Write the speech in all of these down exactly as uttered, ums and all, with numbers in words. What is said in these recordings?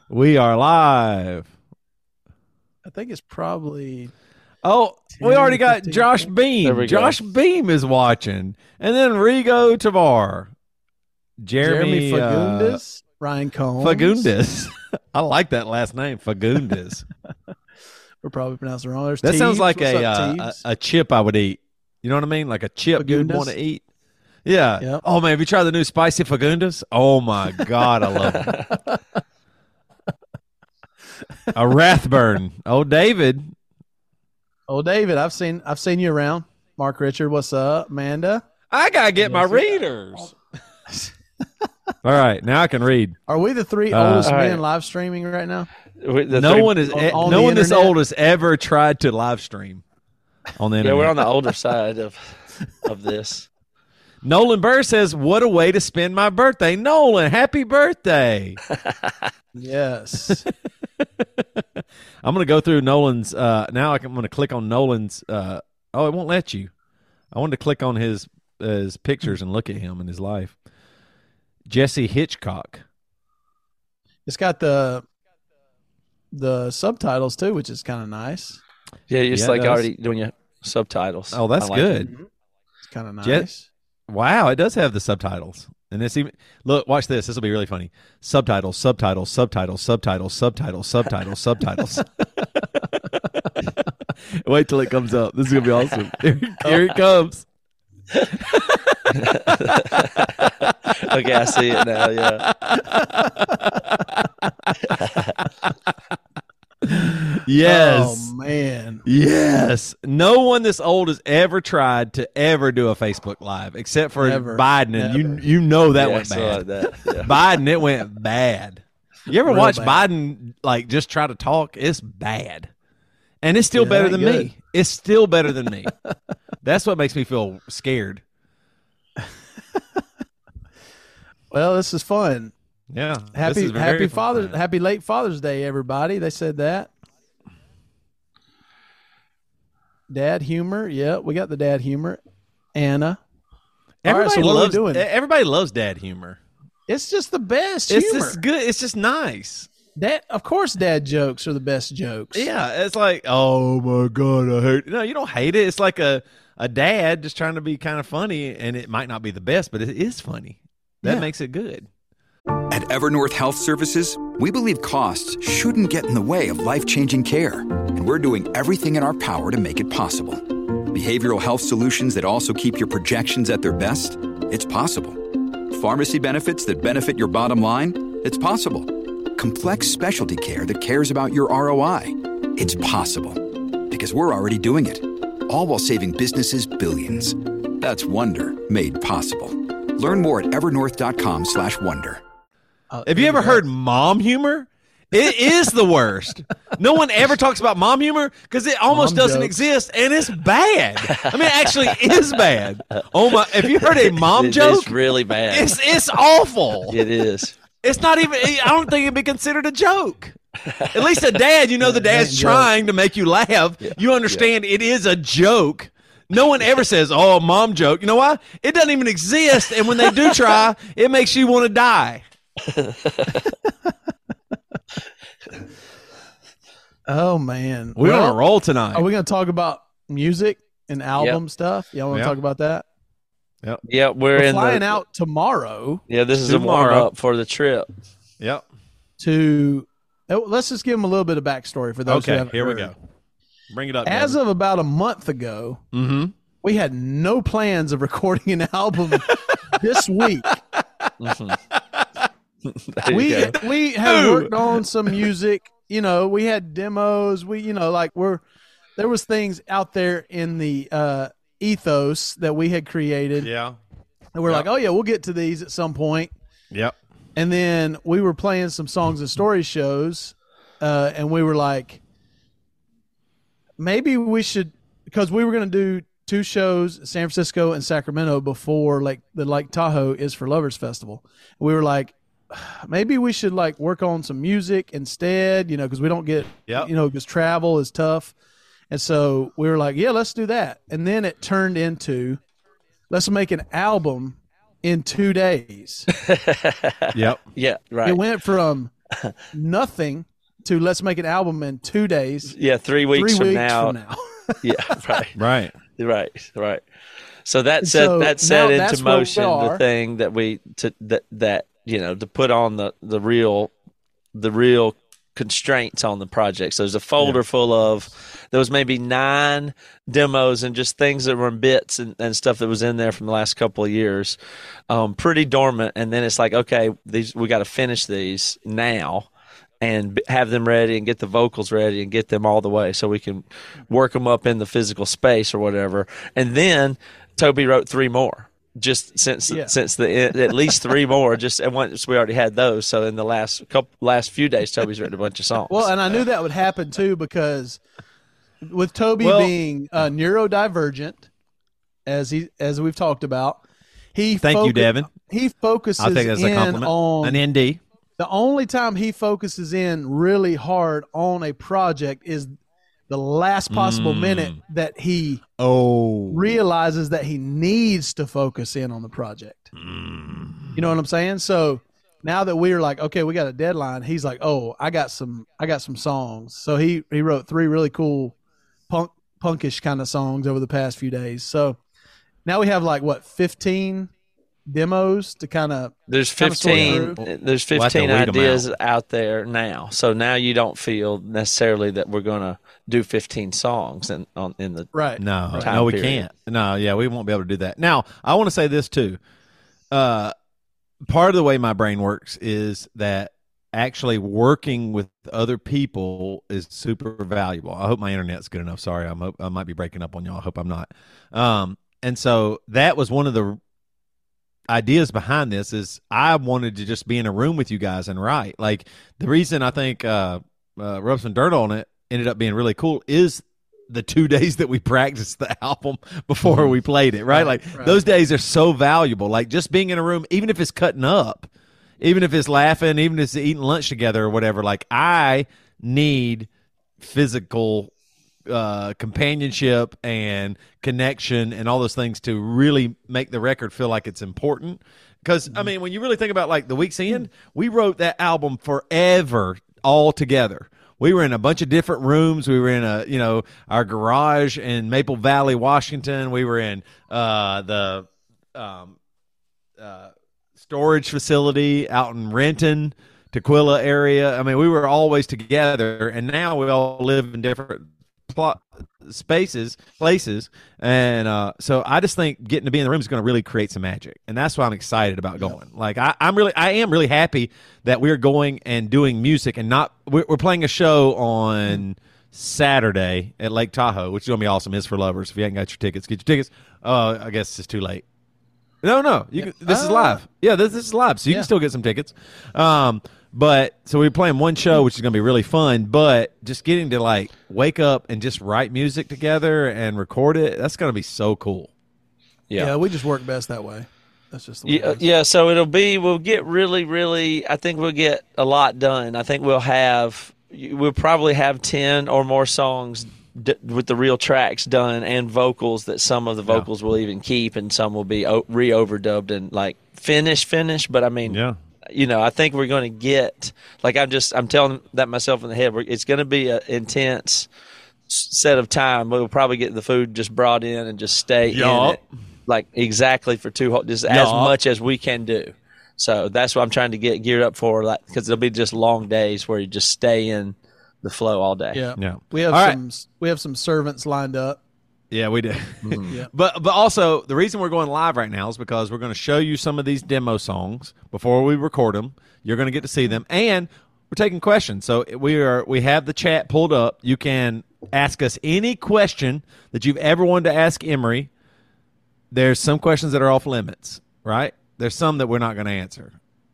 We are live. I think it's probably. Oh, we ten, already got fifteen. Josh There Beam. we Josh go. Beam is watching. And then Rigo Tavar. Jeremy, Jeremy Fagundes, Ryan Combs. Uh, Fagundes. I like that last name, Fagundes. We're probably pronouncing it wrong. There's That sounds Teebs. like What's a, up, uh, a Teebs? a chip I would eat. You know what I mean? Like a chip you'd Fagundes? want to eat. Yeah. Yep. Oh, man, have you tried the new spicy Fagundes? Oh, my God, I love them. A Rathburn. Oh, David. Oh, David, I've seen I've seen you around. Mark Richard, what's up? Amanda, I got to get my readers. All right, now I can read. are we the three Uh, oldest all right. men live streaming right now? We- the no three- one is on- eh, on no the one this internet? old has ever tried to live stream on the Yeah, internet. we're on the older side of of this. Nolan Burr says, "What a way to spend my birthday, Nolan! Happy birthday!" Yes. I'm gonna go through Nolan's. Uh, now I'm gonna click on Nolan's. Uh, oh, it won't let you. I wanted to click on his his pictures and look at him and his life. Jesse Hitchcock. It's got the the subtitles too, which is kind of nice. Yeah, you're just Yeah, it like does. already doing your subtitles. Oh, that's I like it. good. It's kind of nice. Jet- Wow, it does have the subtitles. And it's even look, watch this. This will be really funny. Subtitles, subtitles, subtitles, subtitles, subtitles, subtitles, subtitles. Wait till it comes up. This is gonna be awesome. Here, here it comes. Okay, I see it now. Yeah, Yes. Oh man. Yes. No one this old has ever tried to ever do a Facebook Live except for Never. Biden, and you Never. you know that yeah, went something bad. like that. Yeah. Biden, it went bad. You ever Real watch bad. Biden like just try to talk? It's bad. And it's still Yeah, better that than ain't me. It's still better than me. That's what makes me feel scared. Well, this is fun. Yeah. this Happy is very happy fun. Father's happy late Father's Day, everybody. They said that. Dad humor, yeah, we got the dad humor. Anna, All right, Everybody so what are we loves doing? everybody loves dad humor. it's just the best It's humor. just good. It's just nice. Dad, of course, dad jokes are the best jokes. Yeah, it's like, oh my god, I hate. No, you don't hate it. It's like a a dad just trying to be kind of funny, and it might not be the best, but it is funny. That Yeah. makes it good. At Evernorth Health Services, we believe costs shouldn't get in the way of life-changing care, and we're doing everything in our power to make it possible. Behavioral health solutions that also keep your projections at their best? It's possible. Pharmacy benefits that benefit your bottom line? It's possible. Complex specialty care that cares about your R O I? It's possible. Because we're already doing it. All while saving businesses billions. That's Wonder made possible. Learn more at evernorth.com slash wonder. Uh, Have you ever heard mom humor? It is the worst. No one ever talks about mom humor because it almost Mom doesn't jokes. exist, and it's bad. I mean, it actually is bad. Oh my! Have you heard a mom It- joke? It's really bad. It's it's awful. It is. It's not even. I don't think it'd be considered a joke. At least a dad, you know, the dad's ain't trying to make you laugh. You understand it is a joke. No one ever says, "Oh, a mom joke." You know why? It doesn't even exist. And when they do try, it makes you want to die. Oh man, We're Well, on a roll tonight. Are we going to talk about music and album stuff? Y'all want to Yep. talk about that? Yeah, we're, We're in flying the, out tomorrow Yeah, this is a Tomorrow. warm up for the trip. Yep. to. oh, Let's just give them a little bit of backstory for those who Okay. haven't Here we heard. go. Bring it up. As of about a month ago, mm-hmm. we had no plans of recording an album this week. Mhm. There you we go. we had Ooh. worked on some music. You know, we had demos. We, you know, like we're there was things out there in the uh, ethos that we had created, Yeah. and we're Yep. like, oh yeah, we'll get to these at some point. Yep. And then we were playing some songs and story shows, uh, and we were like, maybe we should, because we were going to do two shows, San Francisco and Sacramento, before like the Lake Tahoe is for Lovers Festival. We were like, maybe we should like work on some music instead, you know, because we don't get, Yep. you know, because travel is tough. And so we were like, yeah, let's do that. And then it turned into, let's make an album in two days. Yep. Yeah, right. It went from nothing to let's make an album in two days. Yeah, three weeks, three from, weeks now. from now. Yeah, right, Right. right, right. So that set So that set now that's into where we motion the are. thing that we to that that you know to put on the the real the real constraints on the project. So there's a folder Yeah. full of there was maybe nine demos and just things that were in bits and, and stuff that was in there from the last couple of years, um, pretty dormant. And then it's like, okay, these we got to finish these now and b- have them ready and get the vocals ready and get them all the way so we can work them up in the physical space or whatever. And then Toby wrote three more. Just since Yeah. since the at least three more, just and once we already had those. So in the last couple last few days, Toby's written a bunch of songs. Well, and I knew that would happen too because with Toby Well- being uh, neurodivergent, as he as we've talked about, he Thank you, focus- Devin. He focuses I think that's a in compliment. on An N D. the only time he focuses in really hard on a project is the last possible Mm. minute that he Oh. realizes that he needs to focus in on the project. Mm. You know what I'm saying? So now that we're like, okay, we got a deadline, he's like, oh, I got some, I got some songs. So he he wrote three really cool punk punkish kind of songs over the past few days. So now we have like what fifteen demos to kind of There's kinda sort fifteen. through. There's We'll have to fifteen weed 'em ideas out. out there now. So now you don't feel necessarily that we're going to do fifteen songs in on in the right. No, time no, we period. can't. No, yeah, we won't be able to do that. Now, I want to say this too. Uh, part of the way my brain works is that actually working with other people is super valuable. I hope my internet's good enough. Sorry, I'm I might be breaking up on y'all. I hope I'm not. Um, and so that was one of the ideas behind this is I wanted to just be in a room with you guys and write. Like the reason I think uh, uh, Rub Some Dirt on It ended up being really cool is the two days that we practiced the album before we played it, right? Like right. those days are so valuable. Like just being in a room, even if it's cutting up, even if it's laughing, even if it's eating lunch together or whatever, like I need physical uh, companionship and connection and all those things to really make the record feel like it's important. Because, I mean, when you really think about like the Week's End, we wrote that album forever all together. We were in a bunch of different rooms. We were in a, you know, our garage in Maple Valley, Washington. We were in uh, the um, uh, storage facility out in Renton, Tequila area. I mean, we were always together, and now we all live in different plot spaces, places, and uh, so I just think getting to be in the room is going to really create some magic, and that's why I'm excited about going. Like I, I'm really, I am really happy that we're going and doing music, and not we're, we're playing a show on Saturday at Lake Tahoe, which is going to be awesome. Is for lovers. If you haven't got your tickets, get your tickets. Uh, I guess it's too late. No, no, you can, this is Uh, live. Yeah, this, this is live, so you yeah. can still get some tickets. Um, but so we're playing one show, which is going to be really fun. But just getting to like wake up and just write music together and record it, that's going to be so cool. Yeah. yeah. we just work best that way. That's just the way Yeah, it is. yeah, so it'll be we'll get really, really. I think we'll get a lot done. I think we'll have we'll probably have ten or more songs d- with the real tracks done and vocals that some of the Yeah. vocals will even keep and some will be o- re-overdubbed and like finish, finish. But I mean, Yeah. you know, I think we're going to get like I'm just I'm telling that myself in the head. We're, it's going to be an intense s- set of time. We'll probably get the food just brought in and just stay in Yup. it, like exactly for two whole, just as Yup. much as we can do. So that's what I'm trying to get geared up for, like because there'll be just long days where you just stay in the flow all day. Yeah. Yeah. We have All right. some we have some servants lined up. Yeah, we did. Yeah. But but also the reason we're going live right now is because we're going to show you some of these demo songs before we record them. You're going to get to see them, and we're taking questions. So we are we have the chat pulled up. You can ask us any question that you've ever wanted to ask Emery. There's some questions that are off limits, right? There's some that we're not going to answer.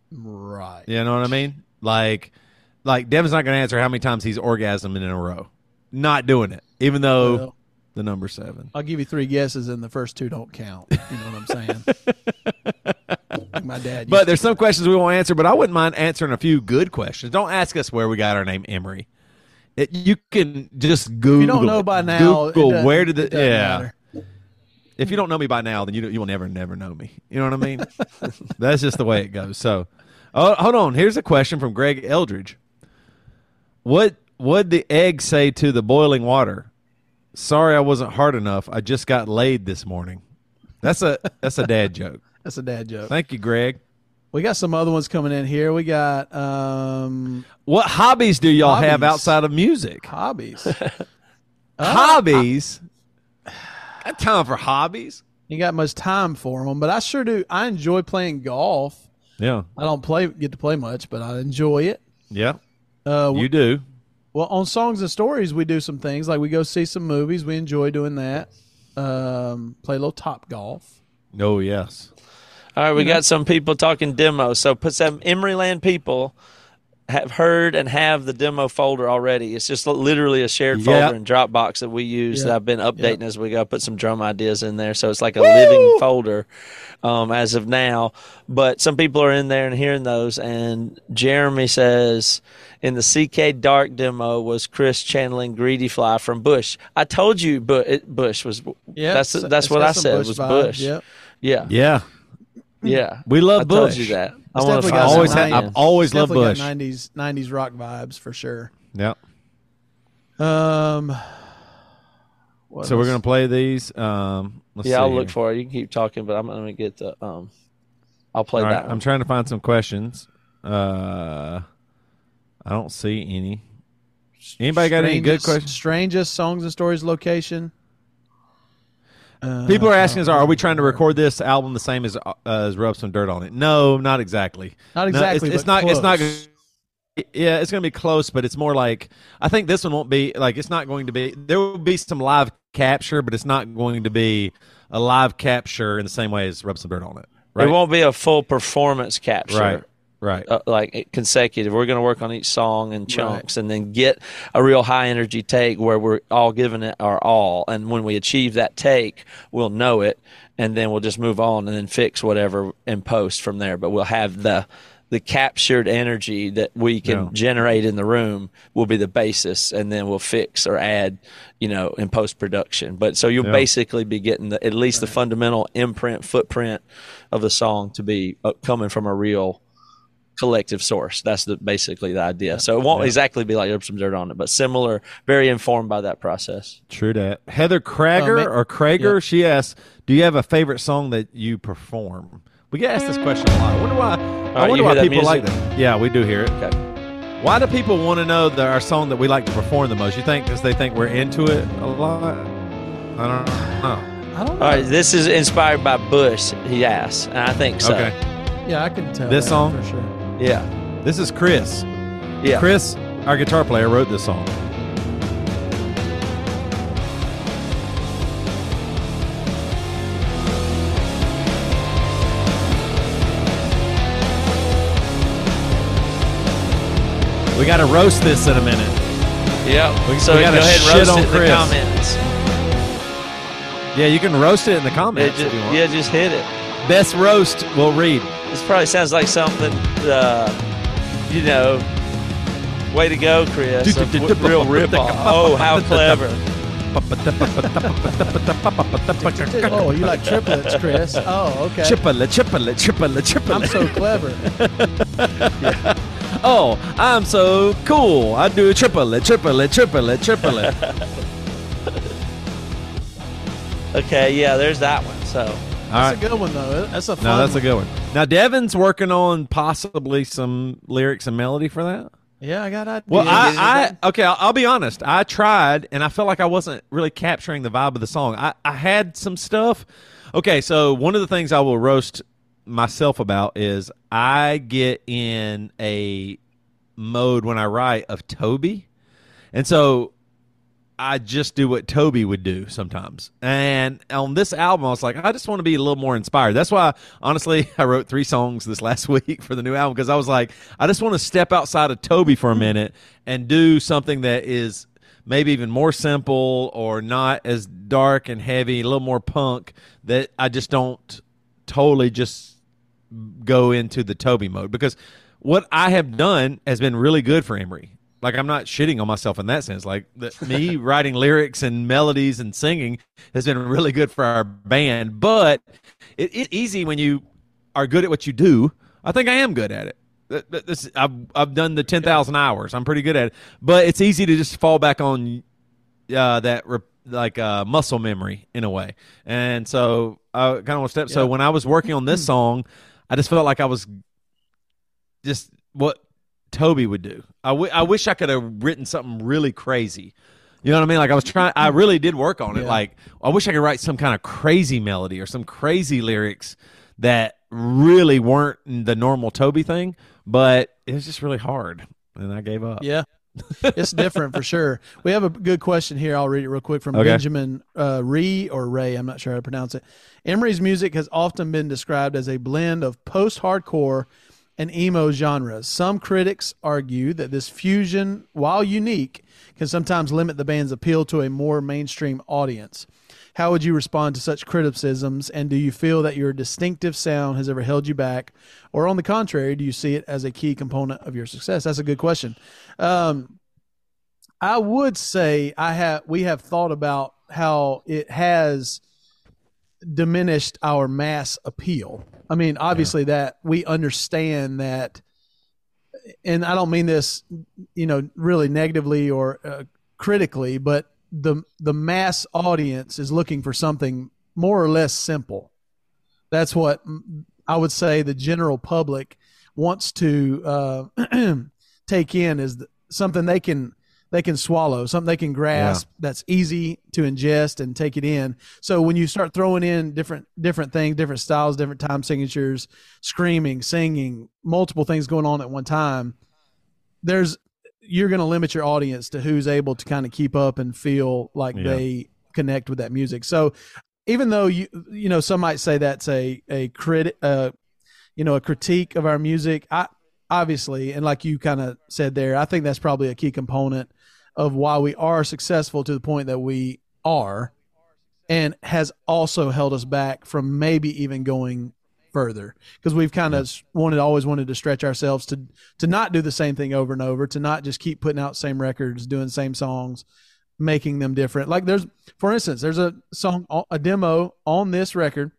Right. You know what I mean? Like like Devin's not going to answer how many times he's orgasmed in a row. Not doing it, even though Well, the number seven. I'll give you three guesses, and the first two don't count. You know what I'm saying? Like my dad. But used there's to- some questions we won't answer, but I wouldn't mind answering a few good questions. Don't ask us where we got our name Emery. It, you can just Google. If you don't know it. by now, it Google doesn't- where did it the doesn't yeah. matter. If you don't know me by now, then you you will never never know me. You know what I mean? That's just the way it goes. So, Oh, hold on. Here's a question from Greg Eldridge. What would the egg say to the boiling water? Sorry, I wasn't hard enough. I just got laid this morning. That's a that's a dad joke. That's a dad joke. Thank you, Greg. We got some other ones coming in here. We got um, What hobbies do y'all Hobbies. have outside of music? hobbies. Hobbies? Got time for hobbies? You got much time for them, but I sure do. I enjoy playing golf. Yeah. I don't play get to play much, but I enjoy it. Yeah. Uh, You do. Well, on Songs and Stories, we do some things like we go see some movies. We enjoy doing that. Um, play a little Top Golf. Oh, yes. All right, we got some people talking demos. So put some Emeryland people have heard and have the demo folder already. It's just literally a shared Yep. folder in Dropbox that we use Yep. that I've been updating Yep. as we go. Put some drum ideas in there. So it's like a living folder um, as of now. But some people are in there and hearing those. And Jeremy says in the C K Dark demo was Chris channeling Greedy Fly from Bush. I told you Bu- it, Bush was Yeah, that's it's- that's it's what got I some said Bush was vibes, Bush. yep. Yeah. Yeah. Yeah. We love I Bush. told you that. I It's want to definitely find got always some had, high-end. I've always It's loved definitely Bush. got nineties nineties rock vibes for sure. Yeah. Um, what So we're else? going to play these. Um, let's Yeah, see I'll look here. for it. You can keep talking, but I'm going to get the um. I'll play All that right, one. I'm trying to find some questions. Uh, I don't see any. Anybody got any good Strangest- questions? Strangest Songs and Stories location. Uh, People are asking I us, don't are we know. trying to record this album the same as uh, as Rub Some Dirt on It? No, not exactly. Not No, exactly. it's, it's but not. It's not. close. Yeah, it's going to be close, but it's more like I think this one won't be like it's not going to be. There will be some live capture, but it's not going to be a live capture in the same way as Rub Some Dirt on It. Right. It won't be a full performance capture. Right. Right. Uh, like consecutive. We're going to work on each song in chunks and then get a real high energy take where we're all giving it our all. And when we achieve that take, we'll know it, and then we'll just move on and then fix whatever in post from there. But we'll have the the captured energy that we can Yeah. generate in the room will be the basis, and then we'll fix or add, you know, in post production. But so you'll Yeah. basically be getting the, at least the fundamental imprint, footprint of the song to be uh, coming from a real collective source. That's the basically the idea. So it won't Yeah. exactly be like Rub Some Dirt on It, but similar, very informed by that process. True that. Heather Krager Uh, ma- or Krager, yeah. she asks, "Do you have a favorite song that you perform?" We get asked this question a lot. I wonder why. I right, wonder you why hear that people like music? that. Yeah, we do hear it. Okay. Why do people want to know the, our song that we like to perform the most? You think because they think we're into it a lot? I don't know. I don't know. All right, this is inspired by Bush, he asks, and I think so. Okay, Yeah, I can tell. This that song? for sure. Yeah. this is Chris. Yeah. Chris, our guitar player, wrote this song. We got to roast this in a minute. Yeah. We- so we go gotta ahead and shit roast on it in Chris. the comments. Yeah, you can roast it in the Yeah comments just, if you want. yeah, just hit it. Best roast we'll read. This probably sounds like something, uh, you know, way to go, Chris. A w- real rip-off. Oh, how clever. Oh, you like triplets, Chris? Oh, okay. Chipple, chipple, chipple, chipple. I'm so clever. Oh, I'm so cool. I do a triple, triple, triple, triple. Okay, yeah, there's that one. So, All That's right. a good one though. That's a fun No, that's a one. good one. Now, Devin's working on possibly some lyrics and melody for that. Yeah, I got ideas. Well, get I, I anything? okay. I'll, I'll be honest. I tried, and I felt like I wasn't really capturing the vibe of the song. I, I had some stuff. Okay, so one of the things I will roast myself about is I get in a mode when I write of Toby, and so I just do what Toby would do sometimes. And on this album, I was like, I just want to be a little more inspired. That's why, honestly, I wrote three songs this last week for the new album because I was like, I just want to step outside of Toby for a minute and do something that is maybe even more simple or not as dark and heavy, a little more punk, that I just don't totally just go into the Toby mode. Because what I have done has been really good for Emery. Like, I'm not shitting on myself in that sense. Like, the, me writing lyrics and melodies and singing has been really good for our band. But it, it's easy when you are good at what you do. I think I am good at it. th- th- this I've I've done the ten thousand hours. I'm pretty good at it, but it's easy to just fall back on uh, that re- like uh, muscle memory in a way. And so I kind of want to step. Yeah. So when I was working on this song, I just felt like I was just what Toby would do. I, w- I wish I could have written something really crazy. You know what I mean? Like I was trying, I really did work on it. Yeah. Like I wish I could write some kind of crazy melody or some crazy lyrics that really weren't the normal Toby thing, but it was just really hard, and I gave up. Yeah. It's different for sure. We have a good question here. I'll read it real quick from Okay. Benjamin uh, Ree or Ray. I'm not sure how to pronounce it. Emery's music has often been described as a blend of post-hardcore and emo genres. Some critics argue that this fusion, while unique, can sometimes limit the band's appeal to a more mainstream audience. How would you respond to such criticisms, and do you feel that your distinctive sound has ever held you back, or on the contrary, do you see it as a key component of your success? That's a good question. Um, I would say I have we have thought about how it has diminished our mass appeal. I mean, obviously that we understand that, and I don't mean this, you know, really negatively or uh, critically, but the the mass audience is looking for something more or less simple. That's what I would say the general public wants to uh, take in is something they can they can swallow, something they can grasp, yeah. that's easy to ingest and take it in. So when you start throwing in different different things, different styles, different time signatures, screaming, singing, multiple things going on at one time, there's you're going to limit your audience to who's able to kind of keep up and feel like yeah. they connect with that music. So even though you you know some might say that's a a crit uh you know a critique of our music, I obviously, and like you kind of said there, I think that's probably a key component of why we are successful to the point that we are, and has also held us back from maybe even going further, because we've kind of yeah. wanted always wanted to stretch ourselves to to not do the same thing over and over, to not just keep putting out same records, doing the same songs, making them different. Like there's, for instance, there's a song, a demo on this record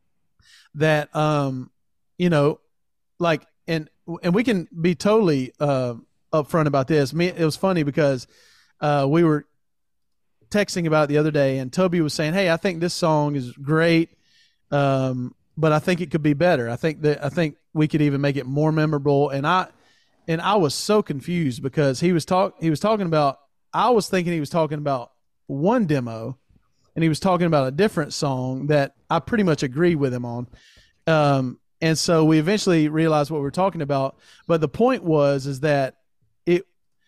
that, um, you know, like, and, and we can be totally, uh, upfront about this. Me, it was funny because, uh, we were texting about it the other day, and Toby was saying, "Hey, I think this song is great. Um, but I think it could be better. I think that, I think we could even make it more memorable." And I, and I was so confused because he was talk, he was talking about, I was thinking he was talking about one demo, and he was talking about a different song that I pretty much agreed with him on. Um, and so we eventually realized what we were talking about. But the point was, is that it,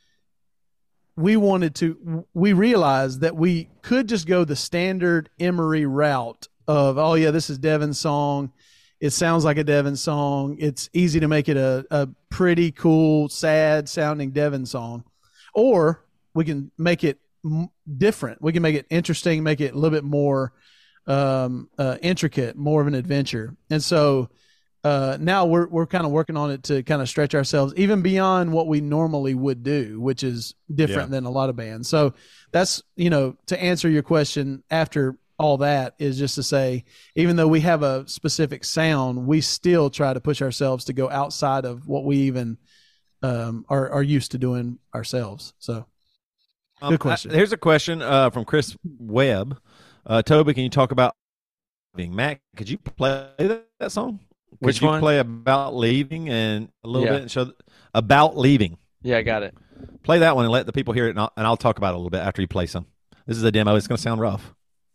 we wanted to, we realized that we could just go the standard Emery route of, oh yeah, this is Devin's song. It sounds like a Devin song. It's easy to make it a, a pretty cool, sad sounding Devin song. Or we can make it m- different. We can make it interesting, make it a little bit more um, uh, intricate, more of an adventure. And so uh, now we're we're kind of working on it to kind of stretch ourselves even beyond what we normally would do, which is different yeah. than a lot of bands. So that's, you know, to answer your question after all that is just to say, even though we have a specific sound, we still try to push ourselves to go outside of what we even um, are, are used to doing ourselves. So good question. Um, I, here's a question uh, from Chris Webb. Uh, Toby, can you talk about being Mac? Could you play that, that song? Could Which you one? Play About Leaving and a little Yeah. bit and show About Leaving. Yeah, I got it. Play that one and let the people hear it, and I'll, and I'll talk about it a little bit after you play some. This is a demo. It's going to sound rough.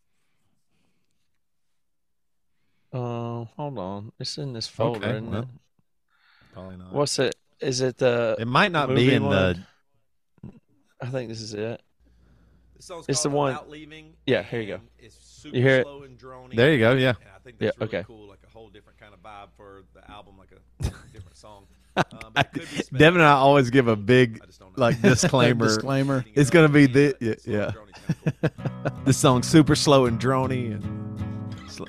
Uh, hold on. It's in this folder, Okay, isn't well, it? Probably not. What's it? Is it the? It might not movie be in one? the. I think this is it. This song's It's called the one- About Leaving. Yeah, here you go. and It's super You hear it? slow and drony. There you go. Yeah. And I think Yeah, that's really okay. cool, like a whole different kind of vibe for the album, like a different song. Uh, but it could be special. Devin and I always give a big I just don't know. like disclaimer. Disclaimer. It's gonna be the But yeah. slow and yeah. drony's kinda cool. This song's super slow and drony and. Sl-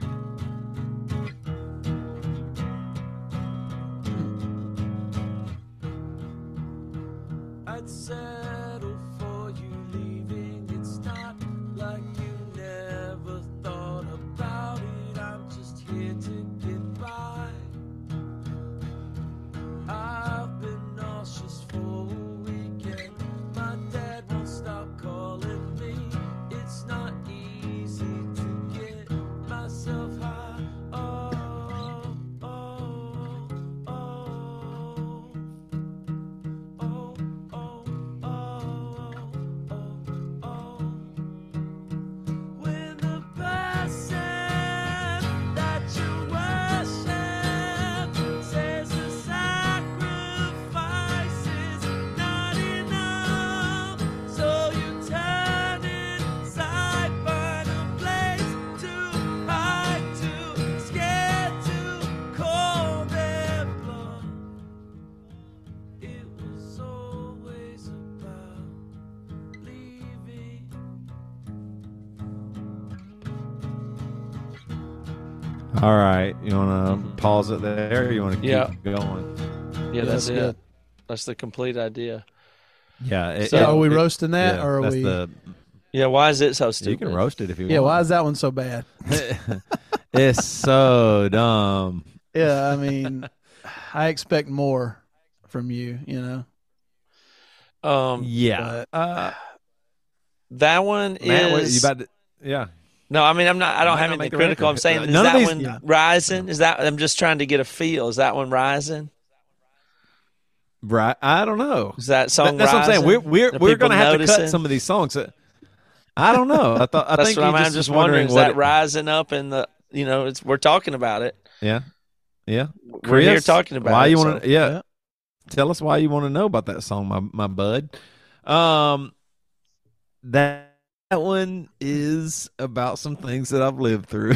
I'd settle for you leaving. It's not like you never thought about it. I'm just here to get by. I'll All right. You want to pause it there or you want to keep Yeah. going? Yeah, that's, that's it. good. That's the complete idea. Yeah. It, So it- are we it- roasting that, yeah, or are that's we? the, Yeah, why is it so stupid? you can roast it if you Yeah, why want. is that one so bad? It's so dumb. Yeah, I mean, I expect more from you. You know, Um, Yeah. but Uh, that one Matt, what, is you about to, yeah. no. I mean, I'm not. I don't Might have not anything make the critical. record. I'm saying, Uh, is none of that these- one Yeah. rising? Is that? I'm just trying to get a feel. Is that one rising? Right. I don't know. Is that song? That- that's what I'm saying. rising? We're we're Are we're people gonna have to noticing? cut some of these songs. I don't know. I thought I That's think what you I'm, I'm just, just was wondering. wondering Is what that it- rising up in the? You know, it's we're talking about it. Yeah. Yeah. We're here Chris, talking about why it, you so- want to? Yeah. Yeah. Tell us why you want to know about that song, my my bud. Um, that that one is about some things that I've lived through.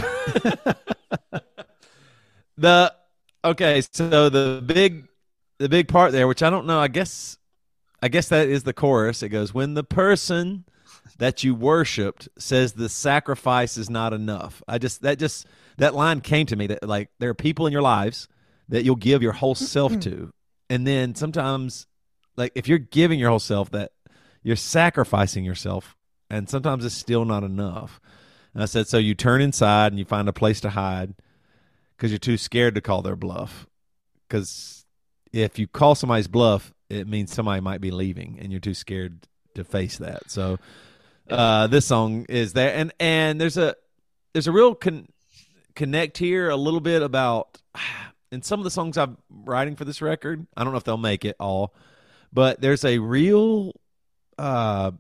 the okay, so the big the big part there, which I don't know, I guess I guess that is the chorus. It goes, when the person that you worshipped says the sacrifice is not enough. I just that just that line came to me that like there are people in your lives that you'll give your whole self to. And then sometimes like if you're giving your whole self, that you're sacrificing yourself, and sometimes it's still not enough. And I said, so you turn inside and you find a place to hide because you're too scared to call their bluff. Because if you call somebody's bluff, it means somebody might be leaving, and you're too scared to face that. So uh, this song is there, and and there's a there's a real con- connect here a little bit about. In some of the songs I'm writing for this record, I don't know if they'll make it all, but there's a real uh,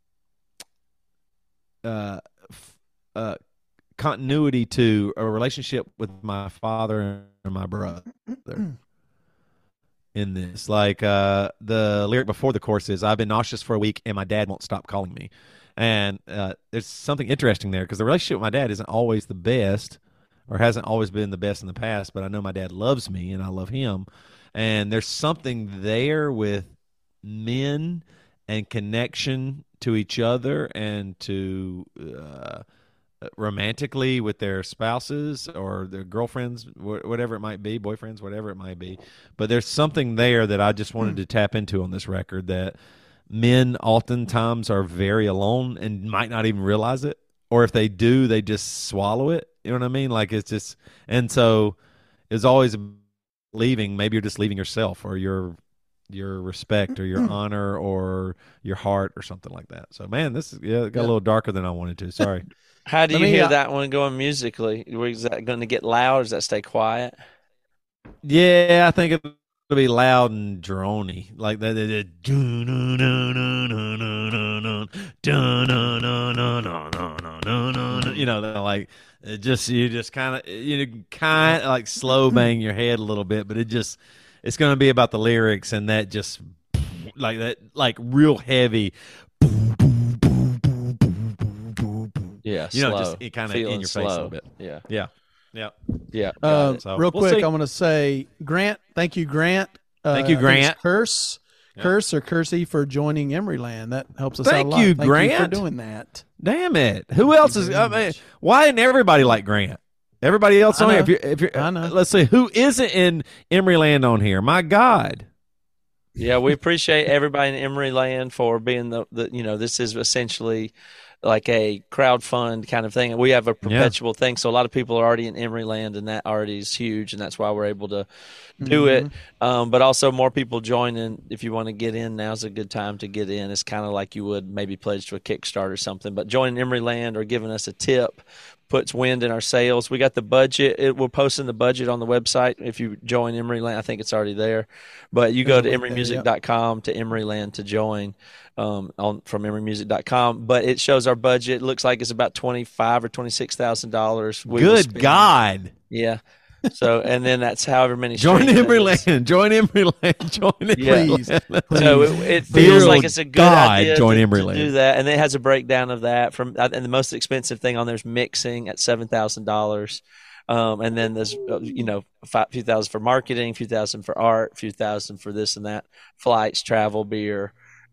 uh, f- uh, continuity to a relationship with my father and my brother in this. Like uh, the lyric before the chorus is, I've been nauseous for a week and my dad won't stop calling me. And uh, there's something interesting there because the relationship with my dad isn't always the best, or hasn't always been the best in the past, but I know my dad loves me and I love him. And there's something there with men and connection to each other and to uh, romantically with their spouses or their girlfriends, wh- whatever it might be, boyfriends, whatever it might be. But there's something there that I just wanted to tap into on this record, that men oftentimes are very alone and might not even realize it. Or if they do, they just swallow it. You know what I mean? Like it's just, and so it's always leaving. Maybe you're just leaving yourself or your your respect or your honor or your heart or something like that. So man, this is yeah, it got Yeah. a little darker than I wanted to. Sorry. How do Let you me, hear uh, that one going musically? Is that going to get loud? Or does that stay quiet? Yeah, I think it'll be loud and drony, like that. You know, they're like it just you just kind of you kind of like slow bang your head a little bit, but it just it's going to be about the lyrics and that just like that like real heavy. Yeah, You know, slow. just it kinda in Feeling your face a little slow. bit. Yeah, Yeah, yeah. yeah. got Um, it. So, real we'll quick, see. I'm going to say, Grant, thank you, Grant. Uh, Thank you, I think it's Grant. Curse, Curse or Cursey for joining Emeryland. That helps us Thank out a lot. you, Thank you for Grant. doing that. Damn it! Who else is? very I mean, much. why isn't everybody like Grant? Everybody else I on here. know. If you're, if you're, I know. let's see who isn't in Emeryland on here. My God. Yeah, we appreciate everybody in Emory Land for being the, the you know, this is essentially like a crowd fund kind of thing. And we have a perpetual thing. So a lot of people are already in Emory Land, and that already is huge. And that's why we're able to do it. Um, but also more people joining. If you want to get in, now's a good time to get in. It's kind of like you would maybe pledge to a Kickstart or something. But joining Emory Land or giving us a tip puts wind in our sails. We got the budget. It, we're posting the budget on the website. If you join Emory Land, I think it's already there. But you go There's to a link emery music there, dot com to Emory Land to join um, on from emery music dot com. But it shows our budget. It looks like it's about twenty-five or twenty-six thousand dollars. Good God. Yeah. So and then that's however many. Join streams that is. Emeryland. Join Emeryland. Join Yeah. Please. Emeryland. So it, it feels Dear like it's a good God, idea join to, to Emeryland. do that, and it has a breakdown of that. From and the most expensive thing on there is mixing at seven thousand dollars, um, and then there's uh, you know a few thousand for marketing, a few thousand for art, a few thousand for this and that, flights, travel, beer,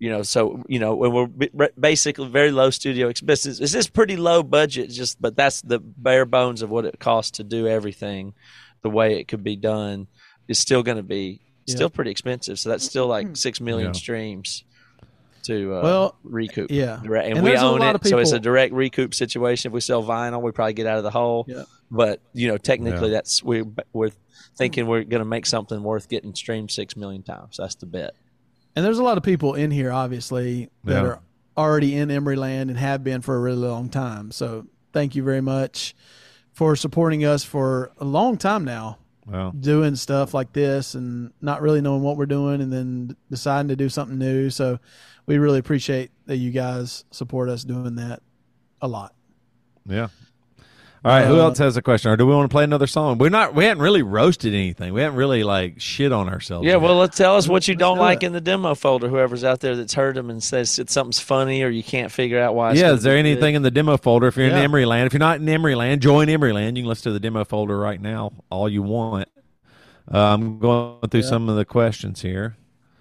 you know, so you know, when we're b- basically very low studio expenses. It's just pretty low budget, just but that's the bare bones of what it costs to do everything the way it could be done. Is still going to be Yeah. still pretty expensive. So that's still like six million Yeah. streams to uh, Well, recoup. yeah. Direct- and, And we there's a own lot it, of so it's a people- direct recoup situation. If we sell vinyl, we probably get out of the hole. Yeah. But you know, technically, Yeah. that's we're we're thinking we're going to make something worth getting streamed six million times. That's the bet. And there's a lot of people in here, obviously, that Yeah. are already in Emeryland and have been for a really long time. So thank you very much for supporting us for a long time now, Well, doing stuff like this and not really knowing what we're doing and then deciding to do something new. So we really appreciate that you guys support us doing that a lot. yeah. All right, who Uh, else has a question, or do we want to play another song? We're not. We hadn't really roasted anything. We haven't really like shit on ourselves. Yeah, yet. well, let's tell us what you don't do like it. in the demo folder. Whoever's out there that's heard them and says it's something's funny or you can't figure out why. It's yeah. gonna Is there be good. anything in the demo folder? If you're Yeah. in Emeryland, if you're not in Emeryland, join Emeryland. You can listen to the demo folder right now, all you want. Uh, I'm going through Yeah. some of the questions here.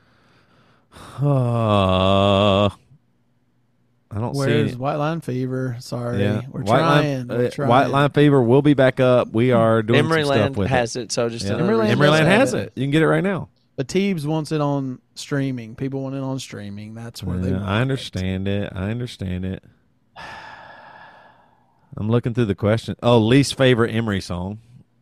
Uh, I don't Where's see. White Line Fever? Sorry. Yeah, We're White trying. Line, We're uh, trying. White Line Fever will be back up. We are doing some stuff Emeryland with has it. it, so just Yeah. another Emeryland reason. does Emeryland have has it. it. You can get it right now. But Teebs wants it on streaming. People want it on streaming. That's where they Yeah, want I it. understand it. I understand it. I'm looking through the question. Oh, least favorite Emery song.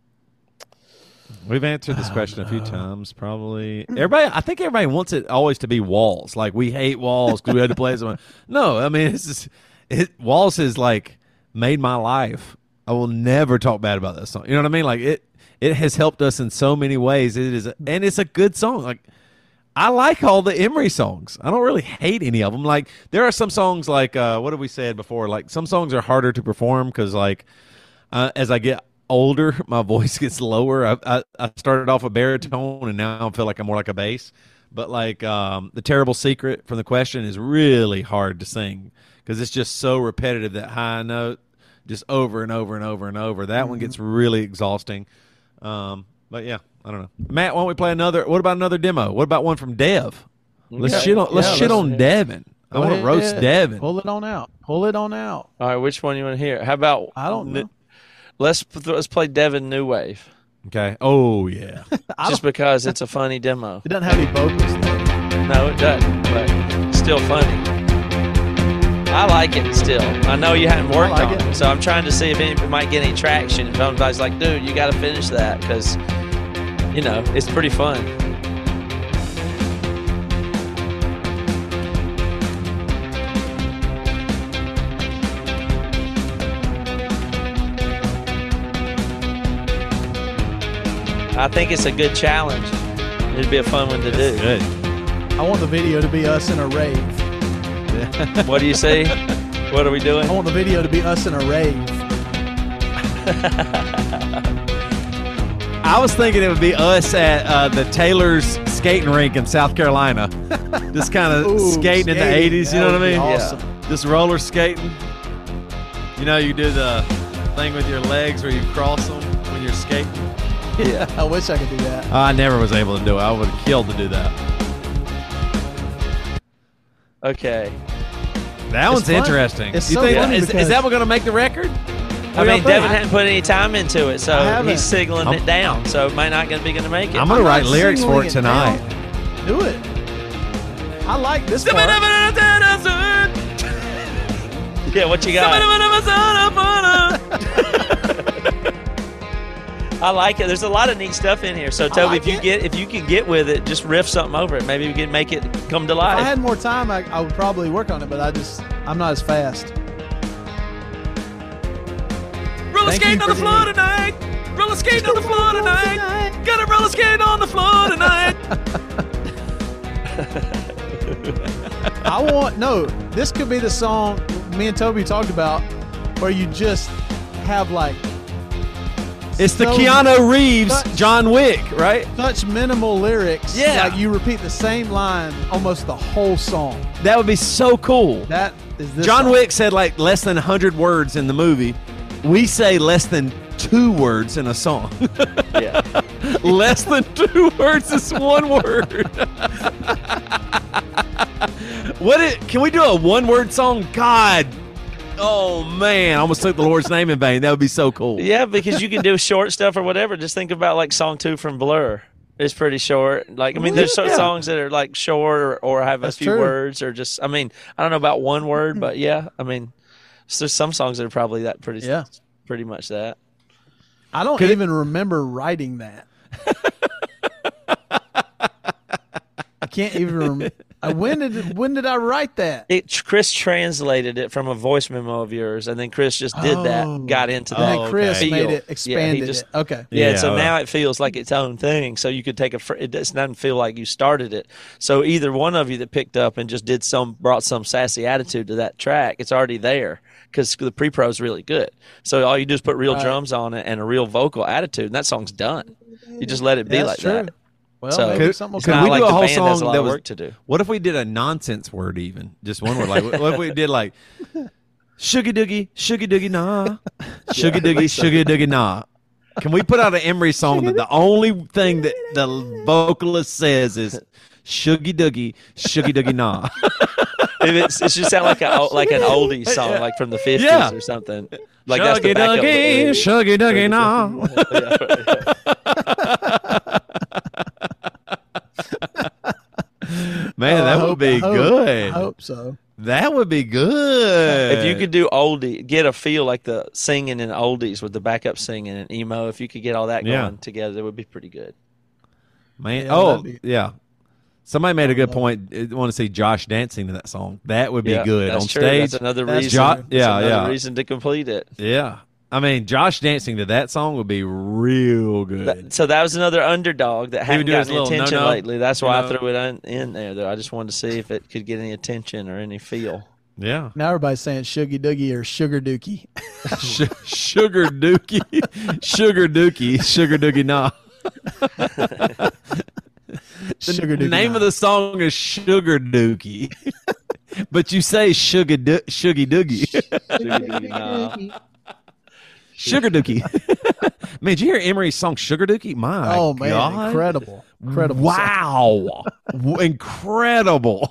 We've answered this question a few times. Probably everybody. I think everybody wants it always to be Walls. Like we hate Walls because we had to play someone. No, I mean it's just, it. Walls has like made my life. I will never talk bad about that song. You know what I mean? Like it. It has helped us in so many ways. It is, a, and it's a good song. Like I like all the Emery songs. I don't really hate any of them. Like there are some songs like uh, what have we said before? Like some songs are harder to perform because like uh, as I get older, my voice gets lower. I, I I started off a baritone and now I feel like I'm more like a bass. But like um, the Terrible Secret from The Question is really hard to sing because it's just so repetitive, that high note just over and over and over and over. That Mm-hmm. one gets really exhausting. Um, but yeah, I don't know. Matt, why don't we play another? What about another demo? What about one from Dev? Let's Okay. shit on. Let's Yeah, shit let's- on Devin. I Go want to ahead. roast Devin. Pull it on out. Pull it on out. All right, which one you want to hear? How about I don't know. Let's let's play Devin New Wave, Okay. Oh yeah. just because it's a funny demo. It doesn't have any vocals. though. No, it doesn't, but it's still funny. I like it still. I know you hadn't worked like on it. it, so I'm trying to see if any, it might get any traction. If somebody's like, dude, you got to finish that because, you know, it's pretty fun. I think it's a good challenge. It'd be a fun one to do. Good. I want the video to be us in a rave. What do you see? What are we doing? I want the video to be us in a rave. I was thinking it would be us at uh, the Taylor's skating rink in South Carolina, just kind of Ooh, skating in the skating. eighties. You That know what I would mean? be Yeah. awesome. Just roller skating. You know, you do the thing with your legs where you cross them when you're skating. Yeah, I wish I could do that. I never was able to do it. I would have killed to do that. Okay. That one's fun. interesting. It's you so think funny is, because- is that one going to make the record? I What do mean, y'all think? Devin hadn't put any time into it, so I haven't. he's signaling I'm- it down. So it might not gonna be going to make it. I'm going to not write lyrics for singling it it tonight. down. Do it. I like this part. Yeah, what you got? I like it. There's a lot of neat stuff in here. So Toby, like if you it. get if you can get with it, just riff something over it. Maybe we can make it come to If I life. had more time, I, I would probably work on it, but I just, I'm not as fast. Roller Thank skating you on the for floor the- tonight. Roller skating on the floor tonight. Got to roller skate on the floor tonight. I want, no, this could be the song me and Toby talked about where you just have like It's the so Keanu Reeves, much- John Wick, right? such minimal lyrics. Yeah. Like you repeat the same line almost the whole song. That would be so cool. That is this John song. Wick said like less than one hundred words in the movie. We say less than two words in a song. Yeah. Less than two words is one word. What it? Can we do a one-word song? God. Oh man, I almost took the Lord's name in vain. That would be so cool. Yeah, because you can do short stuff or whatever. Just think about like song two from Blur. It's pretty short. Like I mean, there's some Yeah. songs that are like short or, or have That's a few true. words or just. I mean, I don't know about one word, but yeah. I mean, so there's some songs that are probably that pretty. Yeah. Pretty much that. I don't Could it- even remember writing that. I can't even remember. When did when did I write that? It Chris translated it from a voice memo of yours, and then Chris just did Oh. that, got into And that. then Oh, Chris okay. made Feel. it, expanded Yeah, he just- it. Okay. Yeah, Yeah, so well. now it feels like its own thing. So you could take a. fr- It doesn't feel like you started it. So either one of you that picked up and just did some, brought some sassy attitude to that track, it's already there because the pre-pro is really good. So all you do is put real Right. drums on it and a real vocal attitude, and that song's done. You just let it be That's like true. that. Well, So- maybe Could- something will It's could come. not we like do a the whole band has a song lot that of was- work to do. What if we did a nonsense word even? Just one word. Like what if we did like Sugar Doogie, Sugar Doogie Nah, Sugar Doogie, Sugar Doogie Nah. Can we put out an Emery song that the only thing that the vocalist says is Sugar Doogie, Sugar Doogie Nah? If it's, it should sound like a like an oldie song, like from the fifties Yeah. or something. Like that's the Shuggy backup. Doogie, Sugar Doogie Nah. Man, Oh, I that hope- would be I hope- good. I hope so. That would be good. If you could do oldie, get a feel like the singing in oldies with the backup singing and emo. If you could get all that Yeah. going together, it would be pretty good. Man, Yeah, oh, that'd yeah. Somebody made a good point. I want to see Josh dancing to that song. That would be Yeah, good that's on true. stage. That's another That's reason. Jo- that's yeah, another yeah. reason to complete it. Yeah. I mean, Josh dancing to that song would be real good. That- so that was another underdog that hadn't would do his gotten little attention no-no, lately. That's why you I know. threw it in, in there. Though I just wanted to see if it could get any attention or any feel. yeah. Now everybody's saying Shuggy Doogie or Sugar Dookie. Sh- Sugar Dookie. Sugar Dookie. Sugar Dookie Nah. The Sugar Dookie. name of the song is Sugar Dookie. But you say Sugar Do- Shuggy Doogie. Sugar Dookie. Man, did you hear Emery's song Sugar Dookie? My Oh man, God. incredible, incredible! song. Wow. W- Incredible.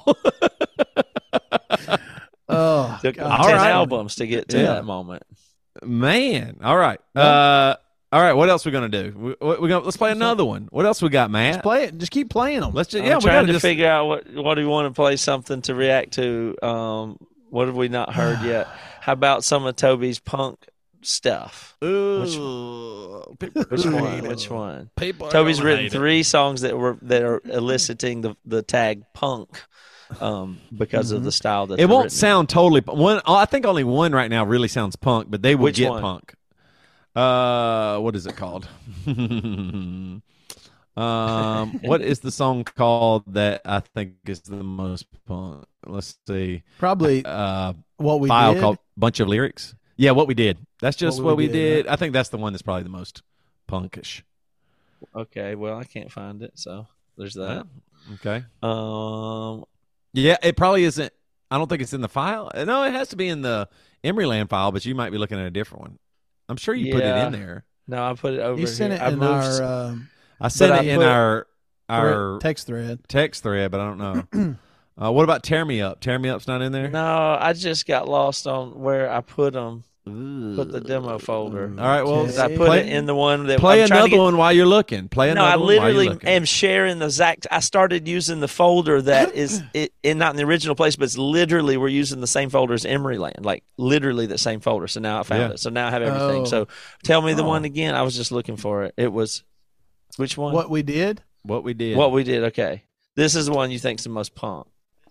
Oh, Took God. ten right. albums to get to Yeah. that moment. Man. All right. Uh, all right. What else we gonna do? We, we, we gonna, let's play another one. What else we got, Matt? Just play it. Just keep playing them. Let's just I'm yeah. We trying gotta to just figure out what what do we want to play something to react to. Um, what have we not heard yet? How about some of Toby's punk stuff? Ooh, people Which hate one? it. Which one? People are Toby's gonna written hate it. three songs that were that are eliciting the the tag punk um, because of the style that It they're won't written in. sound totally one. I think only one right now really sounds punk, but they would Which get one? punk. Uh, what is it called? um, what is the song called that I think is the most punk? Let's see. Probably Uh, what we file did. called Bunch of Lyrics. Yeah, what we did. That's just What what, We we Did, did. I think that's the one that's probably the most punkish. Okay, well I can't find it, so there's that. Okay. Um, Yeah, it probably isn't. I don't think it's in the file. No, it has to be in the Emeryland file, but you might be looking at a different one. I'm sure you put it Yeah. in there. no, I put it over. You sent here. it I in moved- our um, I sent But it I in put- our our text thread. text thread, but I don't know. uh, what about Tear Me Up? Tear Me Up's not in there? No, I just got lost on where I put them. Put the demo folder. All right, well, Okay. I put play, it in the one that play I'm trying to another get- one while you're looking. Play No, another I one while you're literally looking. am sharing the exact. I started using the folder that is it, it not in the original place, but it's literally we're using the same folder as Emeryland, like literally the same folder. So now I found Yeah. it. So now I have everything. Oh. So tell me the Oh. one again. I was just looking for it. It was which one? What we did. What we did. What we did. Okay, this is the one you think's the most punk.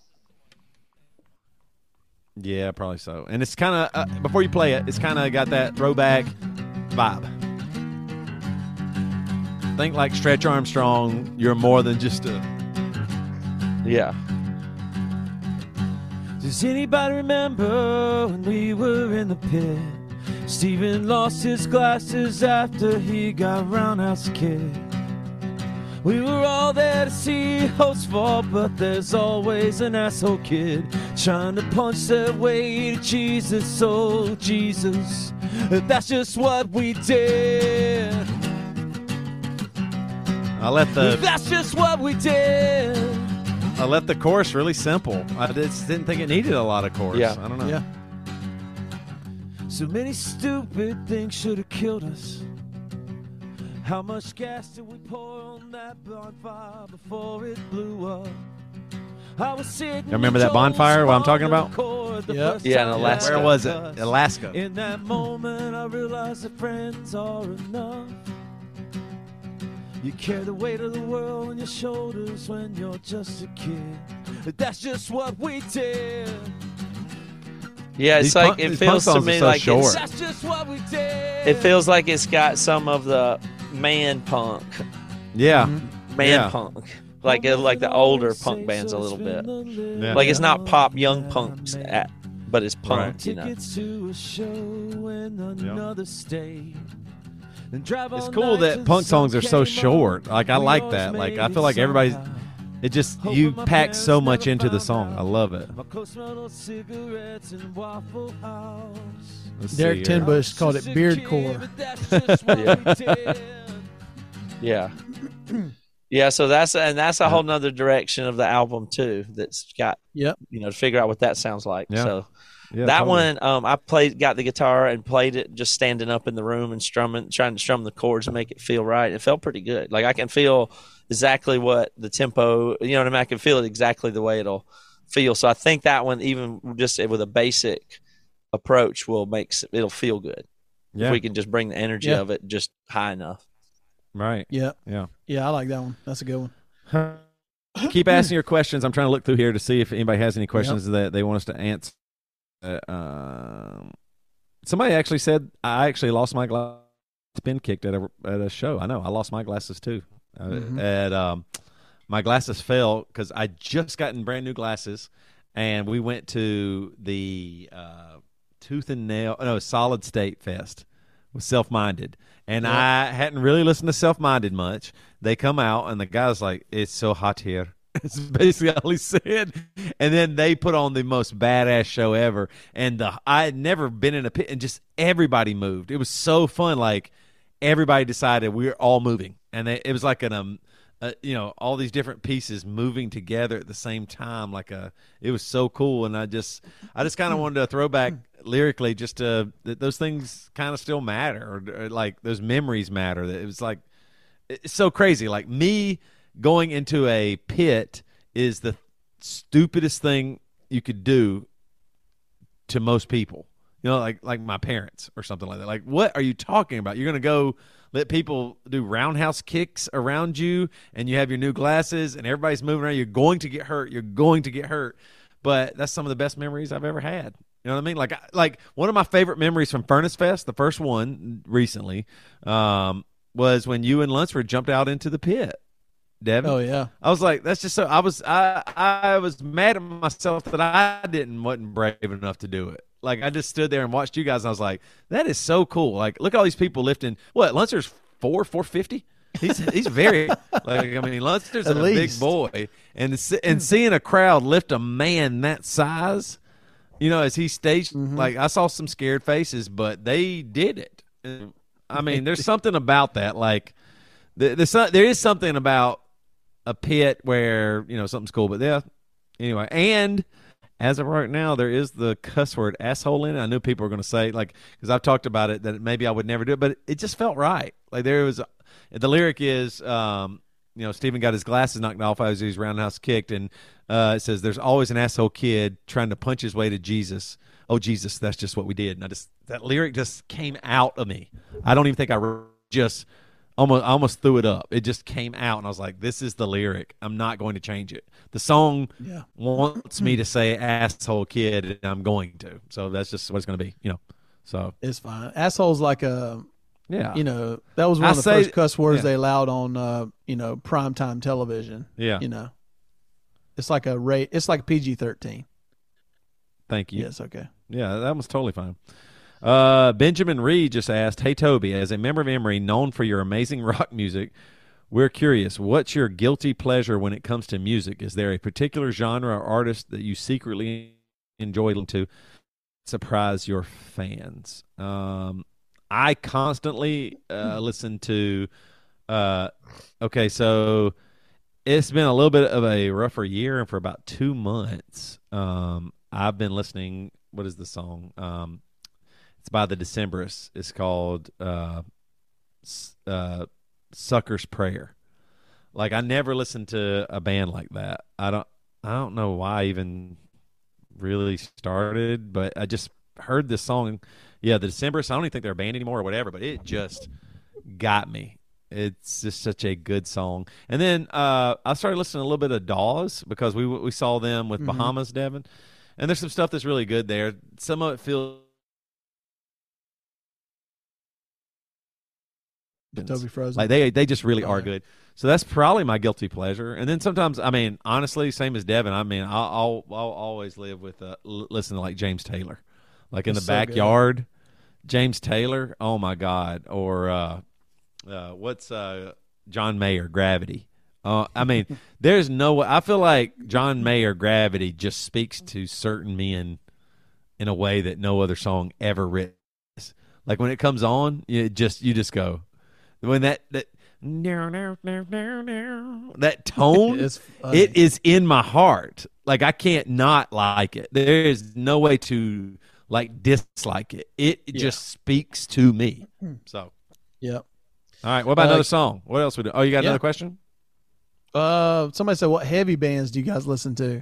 Yeah, probably so. And it's kind of uh, before you play it, it's kind of got that throwback vibe. Think like Stretch Armstrong. You're more than just a. Yeah. Does anybody remember when we were in the pit? Steven lost his glasses after he got roundhouse kicked. We were all there to see hosts fall, but there's always an asshole kid trying to punch their way to Jesus. Oh, Jesus, that's just what we did. I let the That's just what we did. I left the chorus really simple. I just didn't think it needed a lot of chorus. Yeah. I don't know. Yeah. So many stupid things should have killed us. How much gas did we pour on that bonfire before it blew up? I was sitting. You remember that bonfire, what I'm talking about? Yep. Yeah, in Alaska. Where was it? Alaska. In that moment, I realized that friends are enough. You carry the weight of the world on your shoulders when you're just a kid. But that's just what we did. Yeah, it's These like punk- it these feels punk to songs me are so like short. it's, That's just what we did. it feels like it's got some of the man punk, Yeah. Mm-hmm. man Yeah. punk, like it, like the older punk bands a little bit. Yeah. Like it's not pop young punks, at, but it's punk, Right. you know. Tickets to a show in another state. And drive It's all cool night that till punk the songs sun are so came short. up. Like, I We like always that. Like, made I feel it like everybody's, somehow. it just, Hoping you my pack so parents much never into the found song. out. I love it. My coat smelled of cigarettes and Waffle House. Let's Derek see here. Tenbush called it Just a beard kid, core. but that's just what we did. Yeah, yeah. So that's and that's a whole nother direction of the album too. That's got Yep. you know to figure out what that sounds like. Yeah. So Yeah, that totally. one, um, I played, got the guitar and played it just standing up in the room and strumming, trying to strum the chords and make it feel right. It felt pretty good. Like I can feel exactly what the tempo, you know what I mean? I can feel it exactly the way it'll feel. So I think that one, even just with a basic approach, will make it'll feel good. Yeah. If we can just bring the energy Yeah. of it just high enough. Right. Yeah. Yeah. Yeah, I like that one. That's a good one. Keep asking your questions. I'm trying to look through here to see if anybody has any questions that they want us to answer. Uh, um, somebody actually said I actually lost my glasses. Been kicked at a at a show. I know. I lost my glasses too. Uh, Mhm. At um, my glasses fell because I just gotten brand new glasses, and we went to the uh, Tooth and Nail, no, Solid State Fest with Self Minded, and Yep. I hadn't really listened to Self Minded much. They come out, and the guy's like, "It's so hot here." It's basically all he said. And then they put on the most badass show ever. And the, I had never been in a pit, and just everybody moved. It was so fun. Like everybody decided we were all moving, and they, it was like an um, uh, you know, all these different pieces moving together at the same time. Like a, it was so cool. And I just, I just kind of wanted to throw back lyrically, just to that those things kind of still matter, or, or like those memories matter. That it was like it's so crazy. Like me going into a pit is the stupidest thing you could do to most people. You know, like like my parents or something like that. Like, what are you talking about? You're going to go let people do roundhouse kicks around you, and you have your new glasses, and everybody's moving around. You're going to get hurt. You're going to get hurt. But that's some of the best memories I've ever had. You know what I mean? Like, I- like one of my favorite memories from Furnace Fest, the first one recently, um, was when you and Lunsford jumped out into the pit. Devin. Oh yeah. I was like, that's just so. I was, I, I was mad at myself that I didn't wasn't brave enough to do it. Like I just stood there and watched you guys, and I was like, that is so cool. Like, look at all these people lifting. What? Lunsford's four, four fifty. He's he's very like. I mean, Lunsford's At a least. big boy, and se- and seeing a crowd lift a man that size, you know, as he staged, Mm-hmm. like I saw some scared faces, but they did it. And, I mean, there's something about that. Like, there- there's some, there is something about a pit where, you know, something's cool. But yeah, anyway, and as of right now, there is the cuss word asshole in it. I knew people were going to say, like, because I've talked about it, that maybe I would never do it, but it just felt right. Like there was, the lyric is, um, you know, Stephen got his glasses knocked off as he was roundhouse kicked, and uh, it says, "There's always an asshole kid trying to punch his way to Jesus. Oh Jesus, that's just what we did." And I just, that lyric just came out of me. I don't even think I re- just. Almost, I almost threw it up. It just came out, and I was like, "This is the lyric. I'm not going to change it." The song Yeah. wants me to say "asshole kid," and I'm going to. So that's just what it's going to be, you know. So It's fine. Asshole's like a, yeah, you know, that was one I of the say- first cuss words yeah. they allowed on, uh, you know, primetime television. yeah. You know, it's like a rate. It's like P G thirteen. Thank you. Yes. Okay. Yeah, that was totally fine. Uh, Benjamin Reed just asked, "Hey Toby, as a member of Emory, known for your amazing rock music, we're curious. What's your guilty pleasure when it comes to music? Is there a particular genre or artist that you secretly enjoy listening to? Surprise your fans." Um, I constantly uh, listen to. Uh, okay, so it's been a little bit of a rougher year, and for about two months, um, I've been listening. What is the song? Um, it's by the Decemberists. It's called uh, uh, "Sucker's Prayer." Like, I never listened to a band like that. I don't. I don't know why I even really started, but I just heard this song. Yeah, the Decemberists. I don't even think they're a band anymore or whatever, but it just got me. It's just such a good song. And then uh, I started listening to a little bit of Dawes because we we saw them with mm-hmm. Bahamas, Devin. And there's some stuff that's really good there. Some of it feels Toby Frozen. Like they they just really oh, are yeah. good. So that's probably my guilty pleasure. And then sometimes, I mean, honestly, same as Devin. I mean, I'll I'll, I'll always live with uh, l- listen to like James Taylor, like in That's the so backyard. Good. James Taylor, oh my God, or uh, uh, what's uh, John Mayer, Gravity. Uh, I mean, there's no. I feel like John Mayer, Gravity, just speaks to certain men in a way that no other song ever written. Like when it comes on, you just you just go. When that that that tone, it is in my heart. Like I can't not like it. There is no way to like dislike it. It, it yeah. just speaks to me. So, yep. All right. What about uh, another song? What else we do? Oh, you got yeah. another question? Uh, somebody said, "What heavy bands do you guys listen to?"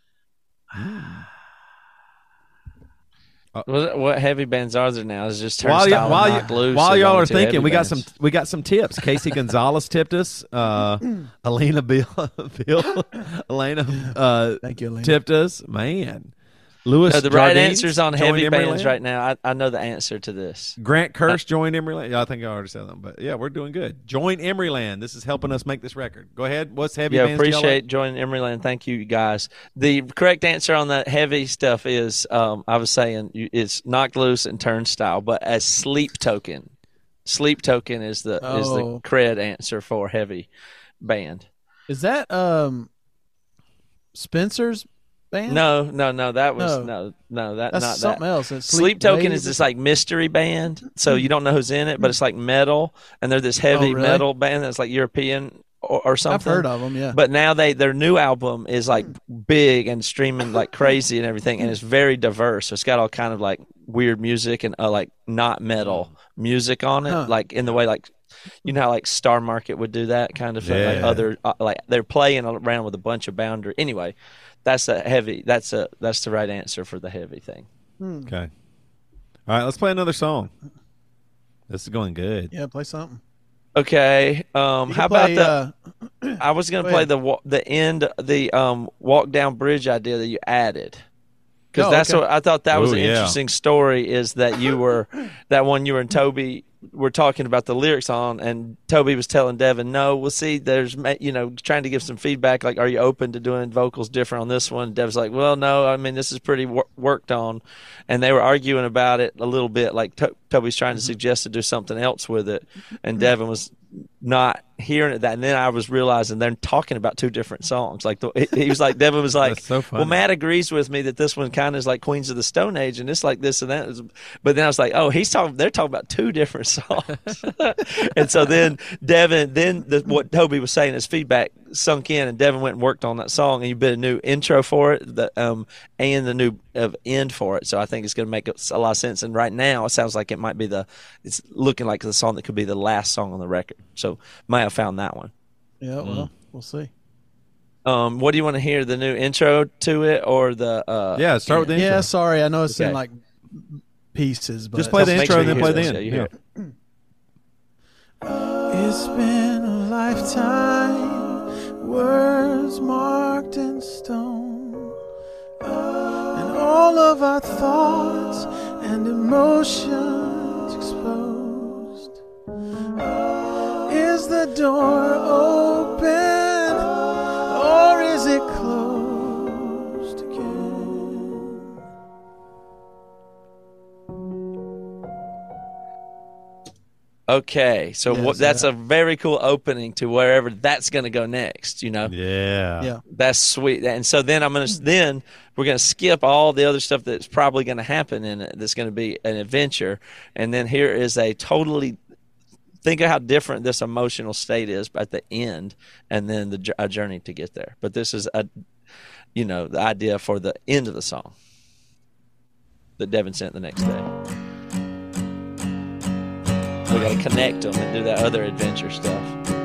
Uh, what, what heavy bands are there now? Is just while, Turnstile while, and Knocked Loose. While y'all are thinking, we bands. got some we got some tips. Casey Gonzalez tipped us. Uh, Elena Bill, Bill Elena, uh, Thank you, Elena. tipped us. Man, Lewis. No, the Jardines right answer's on heavy Emeryland. bands right now. I, I know the answer to this. Grant Kirsch joined Emeryland. Yeah, I think I already said that, but yeah, we're doing good. Join Emeryland. This is helping us make this record. Go ahead. What's heavy yeah, bands? Yeah, appreciate joining Emeryland. Thank you, guys. The correct answer on that heavy stuff is, um, I was saying, it's Knocked Loose and Turnstile, but as Sleep Token. Sleep Token is the oh. is the cred answer for heavy band. Is that um, Spencer's band? No, no, no. That was no, no, no. That That's not something that. else. It's Sleep, Sleep Token Wave is this like mystery band, so you don't know who's in it, but it's like metal, and they're this heavy oh, really? metal band that's like European or, or something. I've heard of them, yeah. But now they their new album is like big and streaming like crazy and everything, and it's very diverse. So it's got all kind of like weird music and uh, like not metal music on it, huh. like in the way like. You know how like Star Market would do that kind of yeah. like other uh, like they're playing around with a bunch of boundary. Anyway, that's a heavy. That's a that's the right answer for the heavy thing. Hmm. Okay. All right, let's play another song. This is going good. Yeah, play something. Okay. Um, how play, about the? Uh, I was going to go play ahead. the the end the um walk down bridge idea that you added. Because oh, that's okay. what I thought that was Ooh, an yeah. interesting story. Is that you were that one you and Toby were talking about the lyrics on, and Toby was telling Devin, "No, we'll see. There's you know trying to give some feedback. Like, are you open to doing vocals different on this one?" Dev's like, "Well, no. I mean, this is pretty wor- worked on," and they were arguing about it a little bit. Like to- Toby's trying to suggest to do something else with it, and Devin was not hearing it that, and then I was realizing they're talking about two different songs. Like the, he was like, Devin was like, so "Well, Matt agrees with me that this one kind of is like Queens of the Stone Age, and it's like this and that." But then I was like, "Oh, he's talking. They're talking about two different songs." And so then Devin, then the, what Toby was saying, his feedback sunk in, and Devin went and worked on that song, and you did a new intro for it, the um and the new uh, end for it. So I think it's going to make a lot of sense. And right now, it sounds like it might be the. It's looking like the song that could be the last song on the record. So might have found that one. Yeah, well, Mm. we'll see. Um, what do you want to hear? The new intro to it or the? Uh, Yeah, start with the intro. Yeah, sorry, I know it's Okay. in like pieces, but Just play the Make intro sure and then you play hear the this. end. Yeah, you hear Yeah. it. it's been a lifetime, words marked in stone, and all of our thoughts and emotions exposed. Is the door open or is it closed again? Okay, so Yes, what, that's yeah. a very cool opening to wherever that's going to go next. You know. Yeah. Yeah. That's sweet. And so then I'm gonna then we're gonna skip all the other stuff that's probably gonna happen in it. That's gonna be an adventure. And then here is a totally think of how different this emotional state is at the end, and then the a journey to get there. But this is a, you know, the idea for the end of the song that Devin sent the next day. We got to connect them and do that other adventure stuff.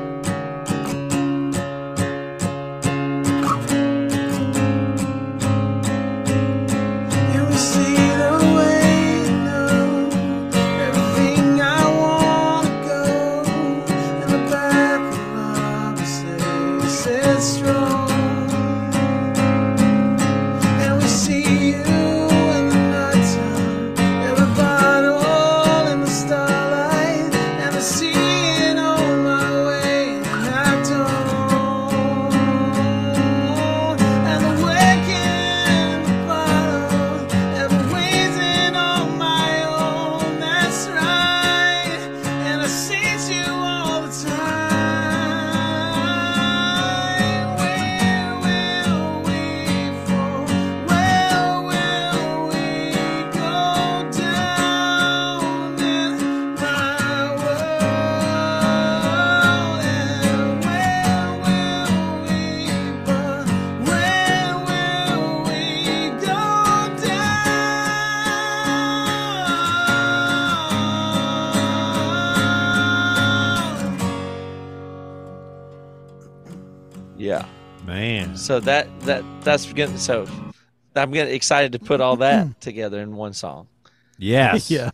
Yeah, man. So that that that's good. So I'm getting excited to put all that together in one song. Yes. Yeah.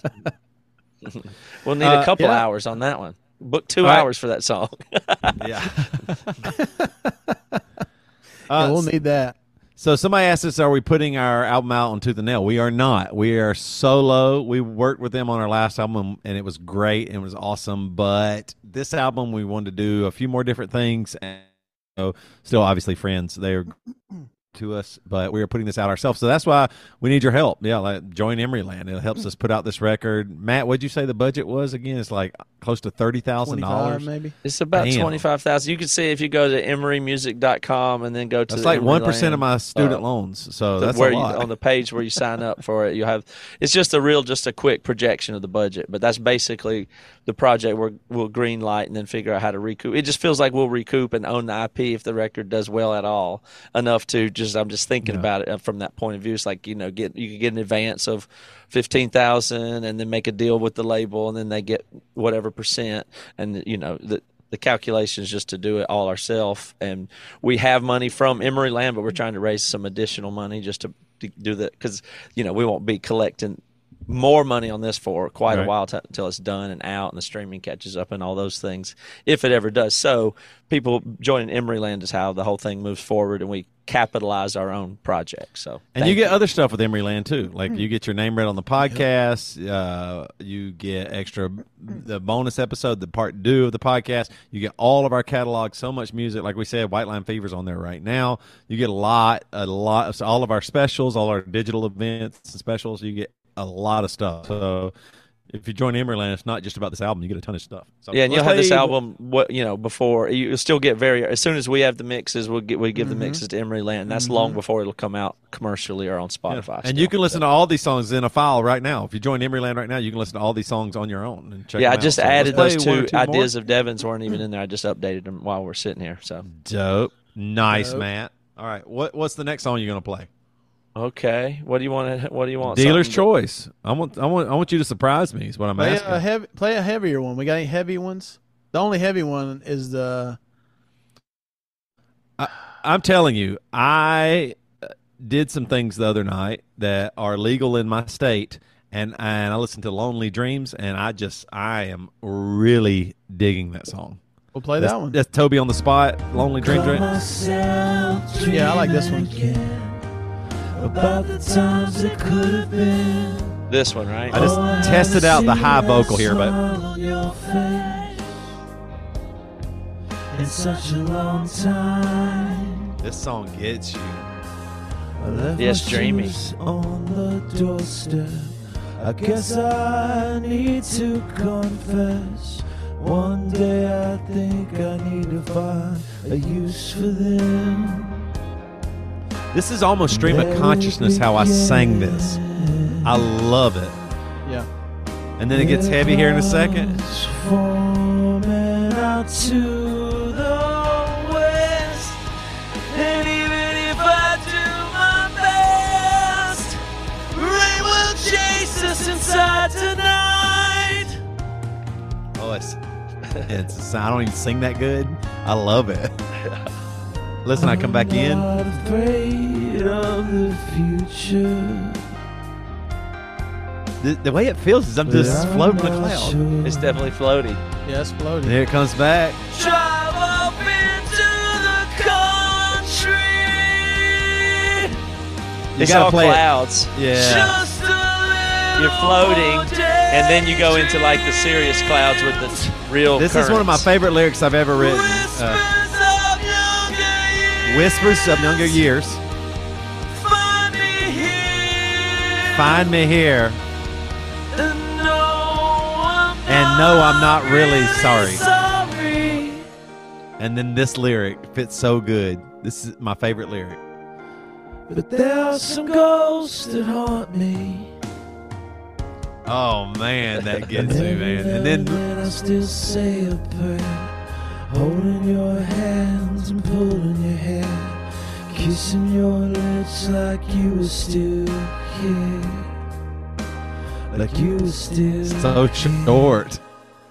We'll need Uh, a couple yeah. hours on that one. Book two All right. hours for that song. Yeah. Yeah, Uh, we'll need that. So somebody asked us, are we putting our album out on Tooth and Nail? We are not. We are solo. We worked with them on our last album, and it was great and it was awesome. But this album, we wanted to do a few more different things. And so still, obviously, friends. They're to us, but we are putting this out ourselves. So that's why we need your help. Yeah, like join Emeryland. It helps us put out this record. Matt, what'd you say the budget was again? It's like close to thirty thousand twenty-five dollars. maybe. It's about Damn. twenty-five thousand. You can see if you go to emery music dot com and then go to That's the like one percent Emeryland, of my student uh, loans. So the- that's where a you, lot. on the page where you sign up for it, you have it's just a real, just a quick projection of the budget. But that's basically the project we're, we'll green light and then figure out how to recoup. It just feels like we'll recoup and own the I P if the record does well at all enough to just. I'm just thinking Yeah. about it from that point of view. It's like, you know, get you could get an advance of fifteen thousand and then make a deal with the label and then they get whatever percent, and you know the the calculation is just to do it all ourselves. And we have money from Emeryland, but we're trying to raise some additional money just to, to do that, because you know we won't be collecting more money on this for quite Right. a while t- until it's done and out and the streaming catches up and all those things, if it ever does. So people joining Emeryland is how the whole thing moves forward, and we capitalize our own project. So And thank you get other stuff with Emeryland too. Like you get your name read on the podcast. Uh, you get extra the bonus episode, the part two of the podcast. You get all of our catalog, so much music. Like we said, White Line Fever's on there right now. You get a lot, a lot. So all of our specials, all our digital events and specials. You get a lot of stuff. So if you join Emeryland, it's not just about this album. You get a ton of stuff. So Yeah, and you'll let's have this play- album, what you know, before you'll still get very. As soon as we have the mixes, we'll get we give the mixes to Emeryland. And that's long before it'll come out commercially or on Spotify. And you can listen to all these songs in a file right now. If you join Emeryland right now, you can listen to all these songs on your own and check Yeah, I them out. just So added let's those play one two or two more. ideas of Devin's weren't even in there. I just updated them while we're sitting here. So Dope. Nice, Dope. Matt. All right. What what's the next song you're gonna play? okay, what do you want to? What do you want? Dealer's Something- choice. I want I want I want you to surprise me is what I'm Play asking. a heavy, play a heavier one. We got any heavy ones? The only heavy one is the. I'm telling you, I uh, did some things the other night that are legal in my state, and and I listened to Lonely Dreams, and I just I am really digging that song. We'll play that's, that one. That's Toby on the Spot, Lonely Dreams. Right? Yeah, I like this one. About the times that could have been. This one, right? I just tested out the high vocal here, but On your face in such a long time. this song gets you. I left Yes, my dreamy. shoes on the doorstep. I guess I need to confess. One day I think I need to find a use for them. This is almost stream of consciousness how I sang this. I love it. Yeah. And then it gets heavy here in a second. forming out to the west. And even if I do my best, rain will chase us inside tonight. Oh, it's it's. I don't even sing that good. I love it. Listen, I come back in. I'm not afraid of the future. The, the way it feels is I'm just But I'm floating in a not cloud. sure. It's definitely floaty. Yeah, it's floating. Here it comes back. Drive up into the country. You It's gotta all play it. clouds. Yeah. Just a little You're floating, more and then you go into like the serious clouds with the t- real. This is one of my currents. favorite lyrics I've ever written. Uh, Whispers of younger years. Whispers of younger years. Find me here. Find me here. And no, I'm And no, I'm not really sorry. sorry. And then this lyric fits so good. This is my favorite lyric. But there are some ghosts that haunt me. Oh man, that gets me, man. And then then I still say a prayer, holding your hands and pulling your hair, kissing your lips like you were still here, like you were still. so short.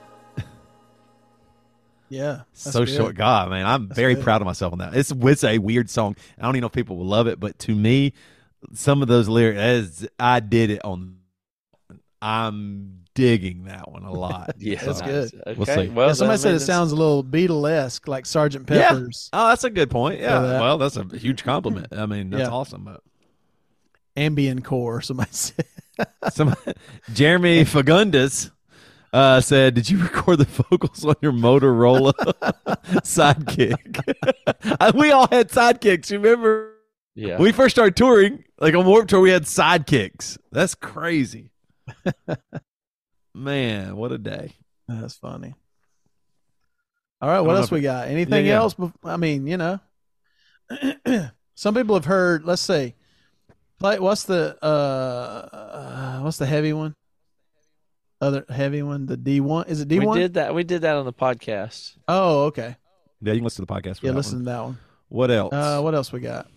Yeah. that's So good. short. God, man, I'm very good. proud of myself on that. It's, it's a weird song. I don't even know if people will love it, but to me, some of those lyrics, as I did it on. I'm digging that one a lot. Yeah, That's nice. good. Okay. We'll see. Well, Yeah, somebody then, said I mean, it sounds a little Beatle-esque, like Sergeant Yeah. Pepper's. Oh, that's a good point. Yeah. that. Well, that's a huge compliment. I mean, that's Yeah. awesome. But Ambient core, somebody said. some Jeremy Fagundes uh, said, "Did you record the vocals on your Motorola sidekick?" Uh, we all had sidekicks. You remember? Yeah. When we first started touring, like on Warped Tour, we had sidekicks. That's crazy. Man, what a day. That's funny. All right, what don't else know we if- got? Anything Yeah, yeah. else? bef- I mean, you know, some people have heard. Let's see, play. What's the uh, uh what's the heavy one? Other heavy one, the D one. Is it D we one? did that. We did that on the podcast. Oh, okay. Yeah, you can listen to the podcast. For Yeah, that listen one. to that one. What else? Uh, what else we got?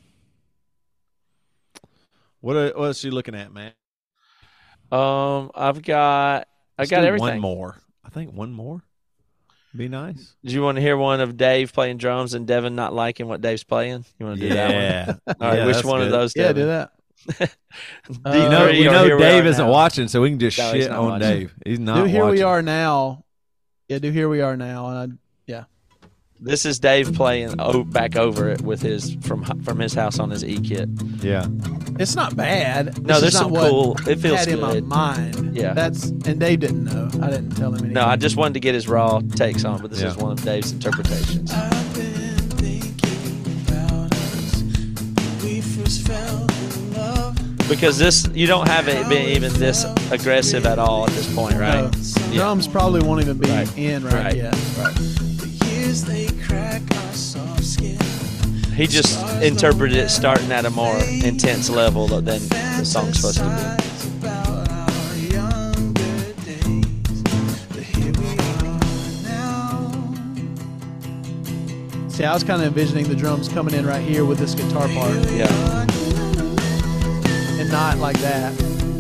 what are, what else are you looking at, man? Um, I've got. I Let's got do everything. One more. I think one more. Be nice. Do you want to hear one of Dave playing drums and Devin not liking what Dave's playing? You want to do that one? Yeah. All right. Yeah, which that's one of good. those? Yeah, Devin? do that. D Uh, You know, three you or know Here We Dave Are isn't Now? watching, so we can just No, he's shit not on watching. Dave. He's not do here watching. we are now. Yeah, do here we are now, and This is Dave playing oh, back over it with his from from his house on his E kit. Yeah. I, it's not bad. No, It's there's just some not what cool. It feels had in my good. mind. Yeah. that's and Dave didn't know. I didn't tell him anything. No, I just wanted to get his raw takes on it, but this Yeah. is one of Dave's interpretations. I've been thinking about us. We first fell in love. Because this, you don't have it being even this aggressive at all at this point, right? No. Drums probably won't even be Right. in right, Right. yet. The years they crack our soft skin. He just interpreted it starting at a more intense level than the song's supposed to Fantasize about our younger days. But here we are now. See, I was kind of envisioning the drums coming in right here with this guitar part, be. Yeah. and not like that.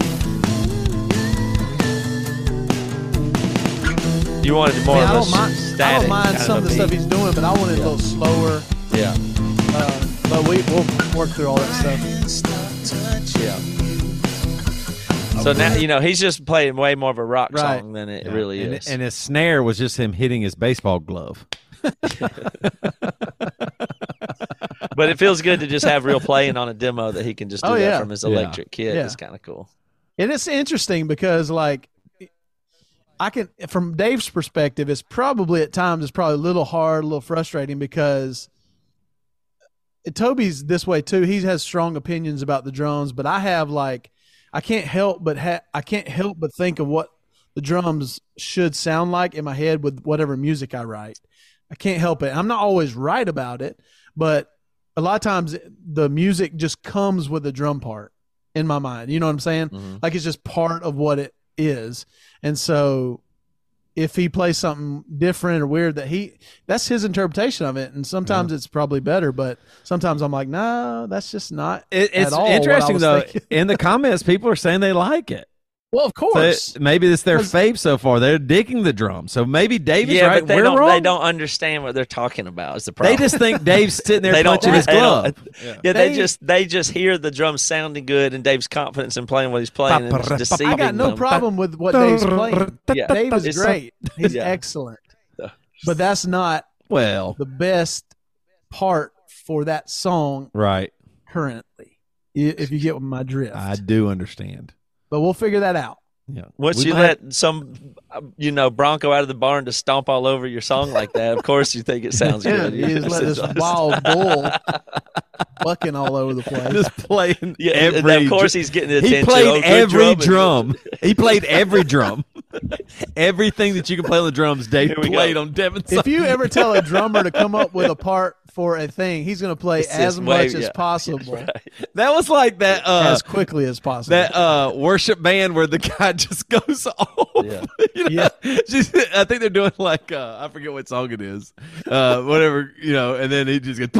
You wanted I, more mean, I of a don't mind. static. I don't mind kind some of the a stuff beat. he's doing, but I wanted Yeah. a little slower. Yeah. Uh, but we we'll work through all that stuff. Yeah. So now you know he's just playing way more of a rock Right. song than it Yeah. really and, is. And his snare was just him hitting his baseball glove. But it feels good to just have real playing on a demo that he can just do Oh, that yeah. from his Yeah. electric kit. Yeah. It's kind of cool. And it's interesting because, like, I can, from Dave's perspective, it's probably at times it's probably a little hard, a little frustrating because Toby's this way too. He has strong opinions about the drums, but I have like, I can't help but ha- I can't help but think of what the drums should sound like in my head with whatever music I write. I can't help it. I'm not always right about it, but a lot of times the music just comes with the drum part in my mind. You know what I'm saying? Mhm. Like it's just part of what it is. And so if he plays something different or weird, that he that's his interpretation of it, and sometimes yeah. it's probably better, but sometimes I'm like, no, that's just not. It, it's at all interesting what I though. was thinking. In the comments, people are saying they like it. Well, of course. So it, maybe it's their fave so far. They're digging the drum. So maybe Dave is yeah, right. but they We're don't. wrong. They don't understand what they're talking about. Is the problem? They just think Dave's sitting there they punching don't, his they glove. don't- Yeah. yeah, they, They- just they just hear the drums sounding good and Dave's confidence in playing what he's playing and it's deceiving I got no them. problem with what Dave's playing. Yeah. Dave is It's great. He's yeah. excellent. But that's not Well, the best part for that song right. currently, i- if you get my drift. I do understand. But we'll figure that out. Yeah. Once We you might- let some, uh, you know, Bronco out of the barn to stomp all over your song like that, of course you think it sounds Yeah, good. you just let this wild bull bucking all over the place. just playing Yeah, and every of course he's getting the he attention. played Oh, good every drumming. drum. He played every drum. Everything that you can play on the drums, Dave Here we played go. on Devin's. If you ever tell a drummer to come up with a part for a thing, he's going to play It's as just much way- as yeah. possible, That was like that uh as quickly as possible. that uh worship band where the guy just goes off. Yeah. You know? Just- I think they're doing like uh I forget what song it is. Uh whatever, you know, and then he just goes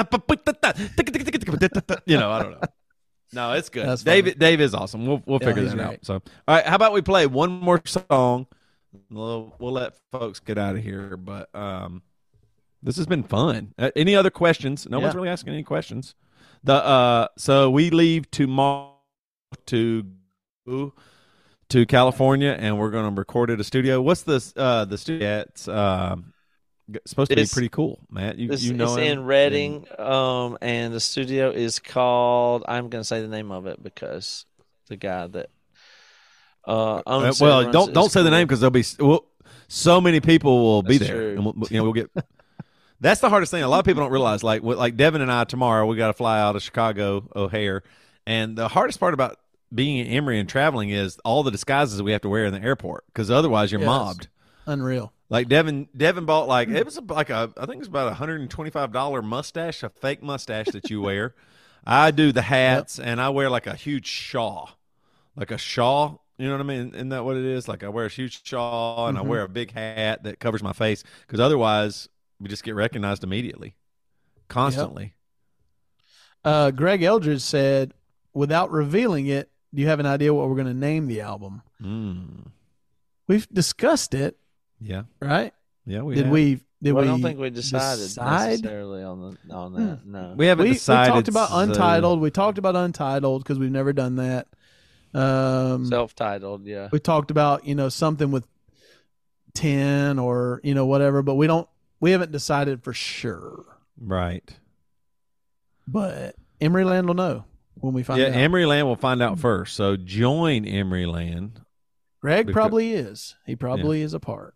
you know, I don't know. No, it's good. That's funny. Dave Dave is awesome. We'll we'll Yeah, figure he's that out. great. So all right, how about we play one more song? We'll, we'll let folks get out of here, but um this has been fun. Uh, any other questions? No Yeah. one's really asking any questions. The uh, so we leave tomorrow to go to California, and we're going to record at a studio. What's the uh the studio? It's uh, supposed to It's- be pretty cool, Matt. You It's, you know it's him? in Reading, um, and the studio is called. I'm going to say the name of it because the guy that uh, Uh, owns it well, runs don't it don't is say the cool. name because there'll be well, so many people will be That's there, true. and we'll, you know we'll get. That's the hardest thing. A lot of people don't realize. Like like Devin and I tomorrow, we got to fly out of Chicago O'Hare, and the hardest part about being in Emory and traveling is all the disguises we have to wear in the airport because otherwise you're Yes. mobbed. Unreal. Like Devin, Devin bought like it was like a I think it's about a hundred and twenty five dollar mustache, a fake mustache that you wear. I do the hats, and I wear like a huge shawl, like a shawl. You know what I mean? Isn't that what it is? Like I wear a huge shawl and Mm-hmm. I wear a big hat that covers my face because otherwise we just get recognized immediately, constantly. Uh, Greg Eldridge said, without revealing it, do you have an idea what we're going to name the album? Mm. We've discussed it, Yeah, right? yeah. We did have. we? Did Well, we? I don't think we decided decide? necessarily on the on that. No, We haven't We, we decided. talked about so- Untitled. We talked about Untitled because we've never done that. Um, self-titled. Yeah, we talked about you know something with ten or you know whatever, but we don't. We haven't decided for sure. Right. But Emeryland will know when we find Yeah, out. Emeryland will find out first. So join Emeryland. Greg because- probably is. He probably is a part.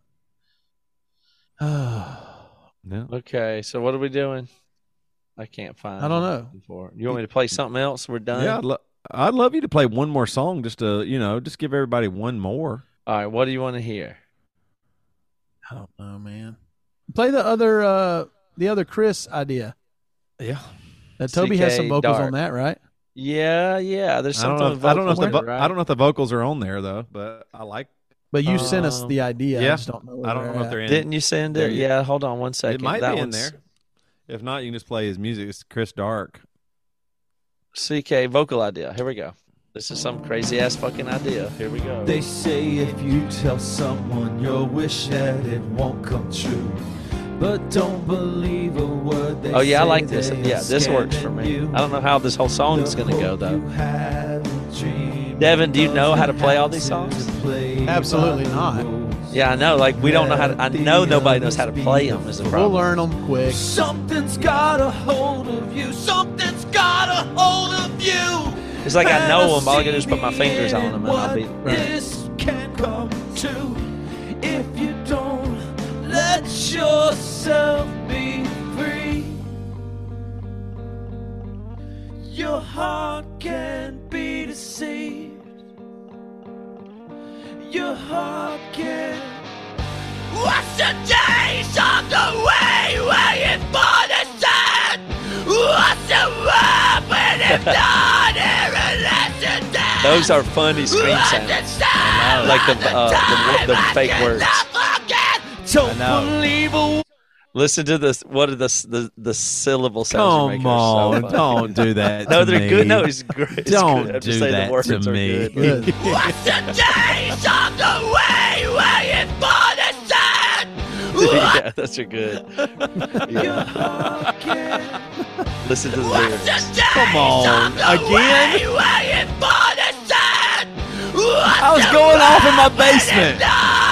No. Okay, so what are we doing? I can't find. I don't know. For you want me to play something else? We're done. Yeah, I'd, lo- I'd love you to play one more song, just to you know, just give everybody one more. All right. What do you want to hear? I don't know, man. Play the other uh the other Chris idea. Yeah, That Toby has some C K vocals Dark. on that, right? Yeah, yeah. There's I don't something. know. If, with I don't know if the vocals vo- in it, right? I don't know if the vocals are on there though, but I like. But you sent us Um, the idea. I yeah. just don't know. Where I don't they're know if at. they're in. Didn't you send there it? yet. Yeah. Hold on one second. It might that be in one's there. If not, you can just play his music. It's Chris Dark. C K vocal idea. Here we go. This is some crazy ass fucking idea. Here we go. They say if you tell someone your wish that it won't come true, but don't believe a word they Oh yeah, I say, like this. they Yeah, this works for scamming me. you. I don't know how this whole song is The gonna go hope though. you had a dream Devin, do you know how to of play all you these have songs? to play Absolutely by not. the rules. Yeah, I know. Like we don't know how to. I know nobody knows how to play them. Is the We'll problem? learn them quick. Something's got a hold of you. Something's got a hold of you. It's like I know them. All I gotta do is put my fingers on them, and I'll be. What this can come to if you don't let yourself be free. Your heart can be deceived. Your heart can. What's the days of the way waiting for the sun? What's the weapon if not here unless it's dead? Those are funny scream sounds. Like the uh, the, the fake words. Don't know. believe a Listen to this. What are the the, the syllable sounds you're Come making? are on, so funny. don't do that. No, to they're me. good. No, it's great. It's Don't good. I'm do just saying that the words to are me. good. Good. What's the days of the way where it's born and sad? Yeah, that's a good. Yeah. Listen to the lyrics. Come on, again? Where it's born and sad? I was going off in my basement.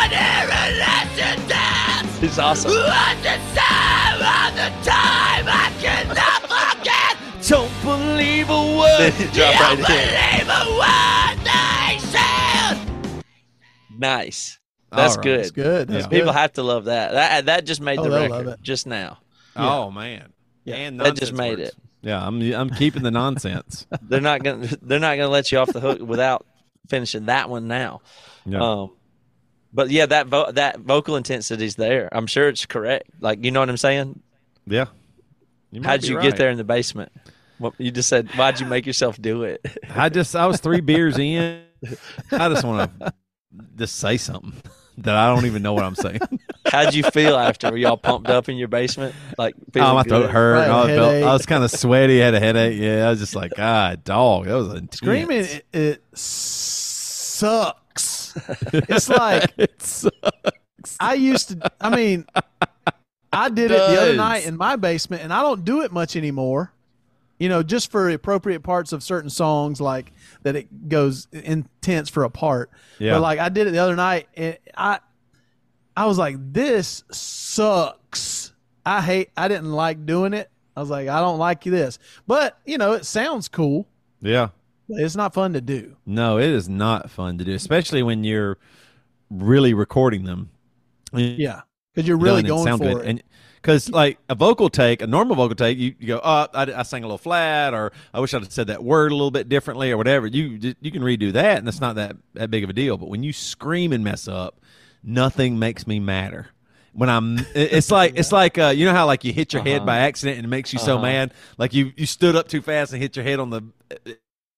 It's awesome. What's the time of the time I cannot forget? Don't believe a word. Then you drop right in. Believe a word they said. Nice. That's All right. good. That's good. That's Yeah. good. People have to love that. That that just made Oh, the they'll record love it. just now. Oh man, Yeah. and That just nonsense made words. it. Yeah, I'm I'm keeping the nonsense. They're not gonna they're not gonna let you off the hook without finishing that one now. Yeah. Um, but yeah, that vo- that vocal intensity's there. I'm sure it's correct. Like, you know what I'm saying? yeah. You might How'd be you right. get there in the basement? Well, you just said, why'd you make yourself do it? I just I was three beers in. I just want to just say something that I don't even know what I'm saying. How'd you feel after? Were y'all pumped up in your basement? Like, feeling Oh, my throat good? hurt. Right, I, felt, headache. I was kind of sweaty. Had a headache. Yeah, I was just like, God, dog, that was intense. Screaming, it, it sucks. It's like It sucks. I used to. I mean, I did it the other Does. night in my basement, and I don't do it much anymore. You know, just for appropriate parts of certain songs, like that it goes intense for a part. Yeah. But like I did it the other night, and I, I was like, this sucks. I hate. I didn't like doing it. I was like, I don't like this. But you know, it sounds cool. Yeah. But it's not fun to do. No, it is not fun to do, especially when you're really recording them. Yeah, because you're really done and going sound for good. it. And because like a vocal take, a normal vocal take, you, you go, oh, I, I sang a little flat, or I wish I'd have said that word a little bit differently, or whatever. You you can redo that, and it's not that, that big of a deal. But when you scream and mess up, nothing makes me madder. When I'm, it- it's like it's like uh, you know how like you hit your head Uh-huh. by accident and it makes you so Uh-huh. mad, like you you stood up too fast and hit your head on the uh,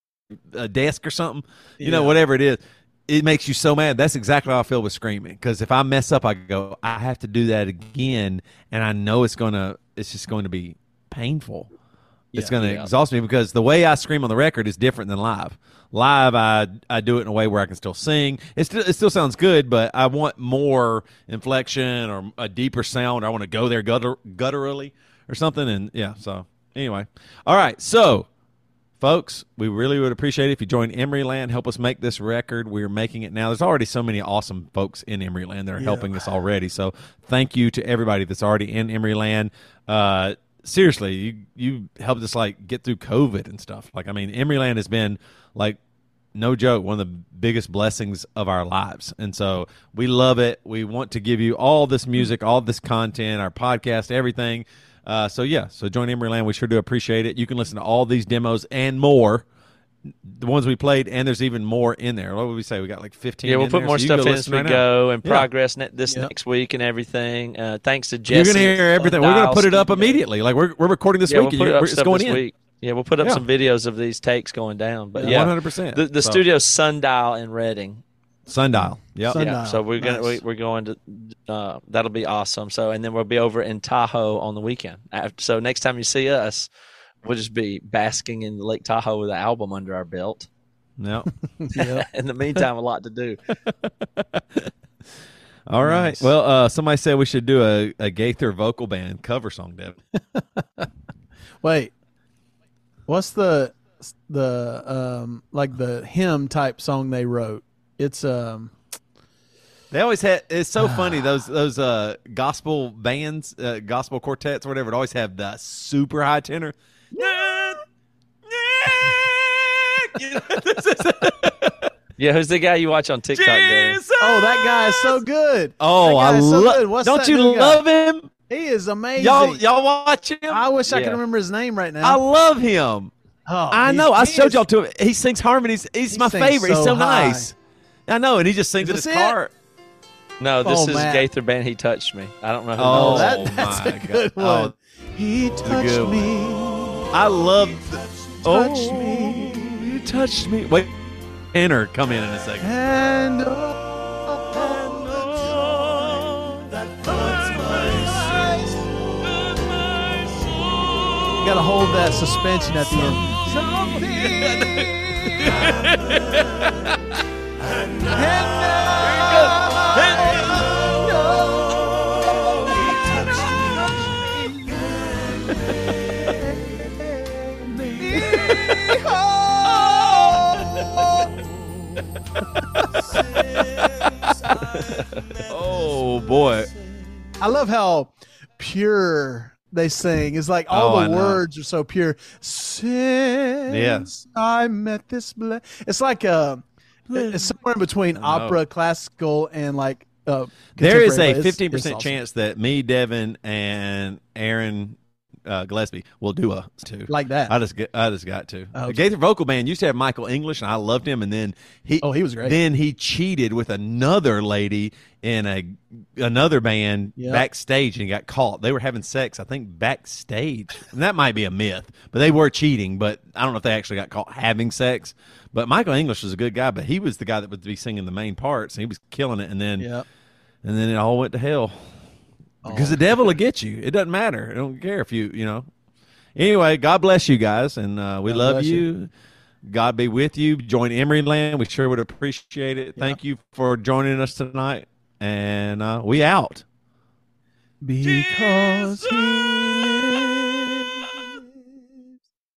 uh, desk or something, you know, Yeah. whatever it is. It makes you so mad. That's exactly how I feel with screaming. Because if I mess up, I go, I have to do that again, and I know it's gonna, it's just going to be painful. It's Yeah. going to Yeah. exhaust me because the way I scream on the record is different than live. Live, I I do it in a way where I can still sing. It still it still sounds good, but I want more inflection or a deeper sound. Or I want to go there gutter, gutturally or something. And yeah, so anyway, all right, so. Folks, we really would appreciate it if you join Emeryland, help us make this record. We're making it now. There's already so many awesome folks in Emeryland that are Yeah. helping us already. So thank you to everybody that's already in Emeryland. Uh, seriously, you you helped us like get through COVID and stuff. Like, I mean, Emeryland has been like, no joke, one of the biggest blessings of our lives. And so we love it. We want to give you all this music, all this content, our podcast, everything. Uh, so yeah, so join Emeryland. We sure do appreciate it. You can listen to all these demos and more, the ones we played, and there's even more in there. What would we say? We got like fifteen. Yeah, we'll in put there, more so you can stuff go in as listen we right now. go and Yeah. progress ne- this Yep. next week and everything. Uh, thanks to You're Jesse. gonna hear everything. We're gonna put it up immediately. Like we're we're recording this Yeah, week. we'll and put you're- up it's stuff going this in. week. Yeah, we'll put up Yeah. some videos of these takes going down. But Yeah, yeah, one hundred percent. The, the So- studio's Sundial in Reading. Sundial. Yep. Sun- Yeah, Sundial. so we're gonna Nice. we, we're going to uh, that'll be awesome. So and then we'll be over in Tahoe on the weekend. After, so next time you see us, we'll just be basking in Lake Tahoe with an album under our belt. Yep. Yeah. In the meantime, a lot to do. All right. Nice. Well, uh, somebody said we should do a, a Gaither vocal band cover song, Devin. Wait, what's the the um like the hymn type song they wrote? It's um They always had. It's so funny those those uh, gospel bands, uh, gospel quartets, or whatever. It always have the super high tenor. You know, this is- Yeah, who's the guy you watch on TikTok? Gary? Jesus! oh that guy is so good. Oh, That I guy is so love. good. What's Don't that you new guy? love him? He is amazing. Y'all, y'all watch him. I wish I Yeah. could remember his name right I now. love him. oh, I he- know. I he showed is- y'all to him. He sings harmonies. He's He my sings favorite. He's so so high. nice. I know, and he just sings in Is his this it? car. No, this Oh, is Matt. Gaither Band. He touched me. I don't know who. Oh, Oh, that that, that's my a good God. one. Oh, he good touched one. me. I love. Oh, Touch me. you touched me. Wait, enter. Come in in a second. And oh, that got to hold that suspension at the Oh boy. I love how pure they sing. It's like all Oh, I the know. words are so pure. Since I met this, ble-. It's like uh, it's somewhere in between opera, classical, and like. Uh, There is contemporary, a but it's- fifteen it's percent awesome. chance that me, Devin, and Aaron uh, Gillespie will do a two. Like that. I just get, I just got to. Oh, The Gaither Vocal Band used to have Michael English, and I loved him. And then he, Oh, he was great. Then he cheated with another lady in a another band Yep. backstage, and he got caught. They were having sex, I think, backstage. And that might be a myth, but they were cheating. But I don't know if they actually got caught having sex. But Michael English was a good guy, but he was the guy that would be singing the main parts, and he was killing it. And then. Yep. And then it all went to hell. Because Oh. the devil will get you. It doesn't matter. I don't care if you, you know. Anyway, God bless you guys, and uh, we God love bless you. you. God be with you. Join Emery Land. We sure would appreciate it. Thank you for joining us tonight. And uh, we out. Because he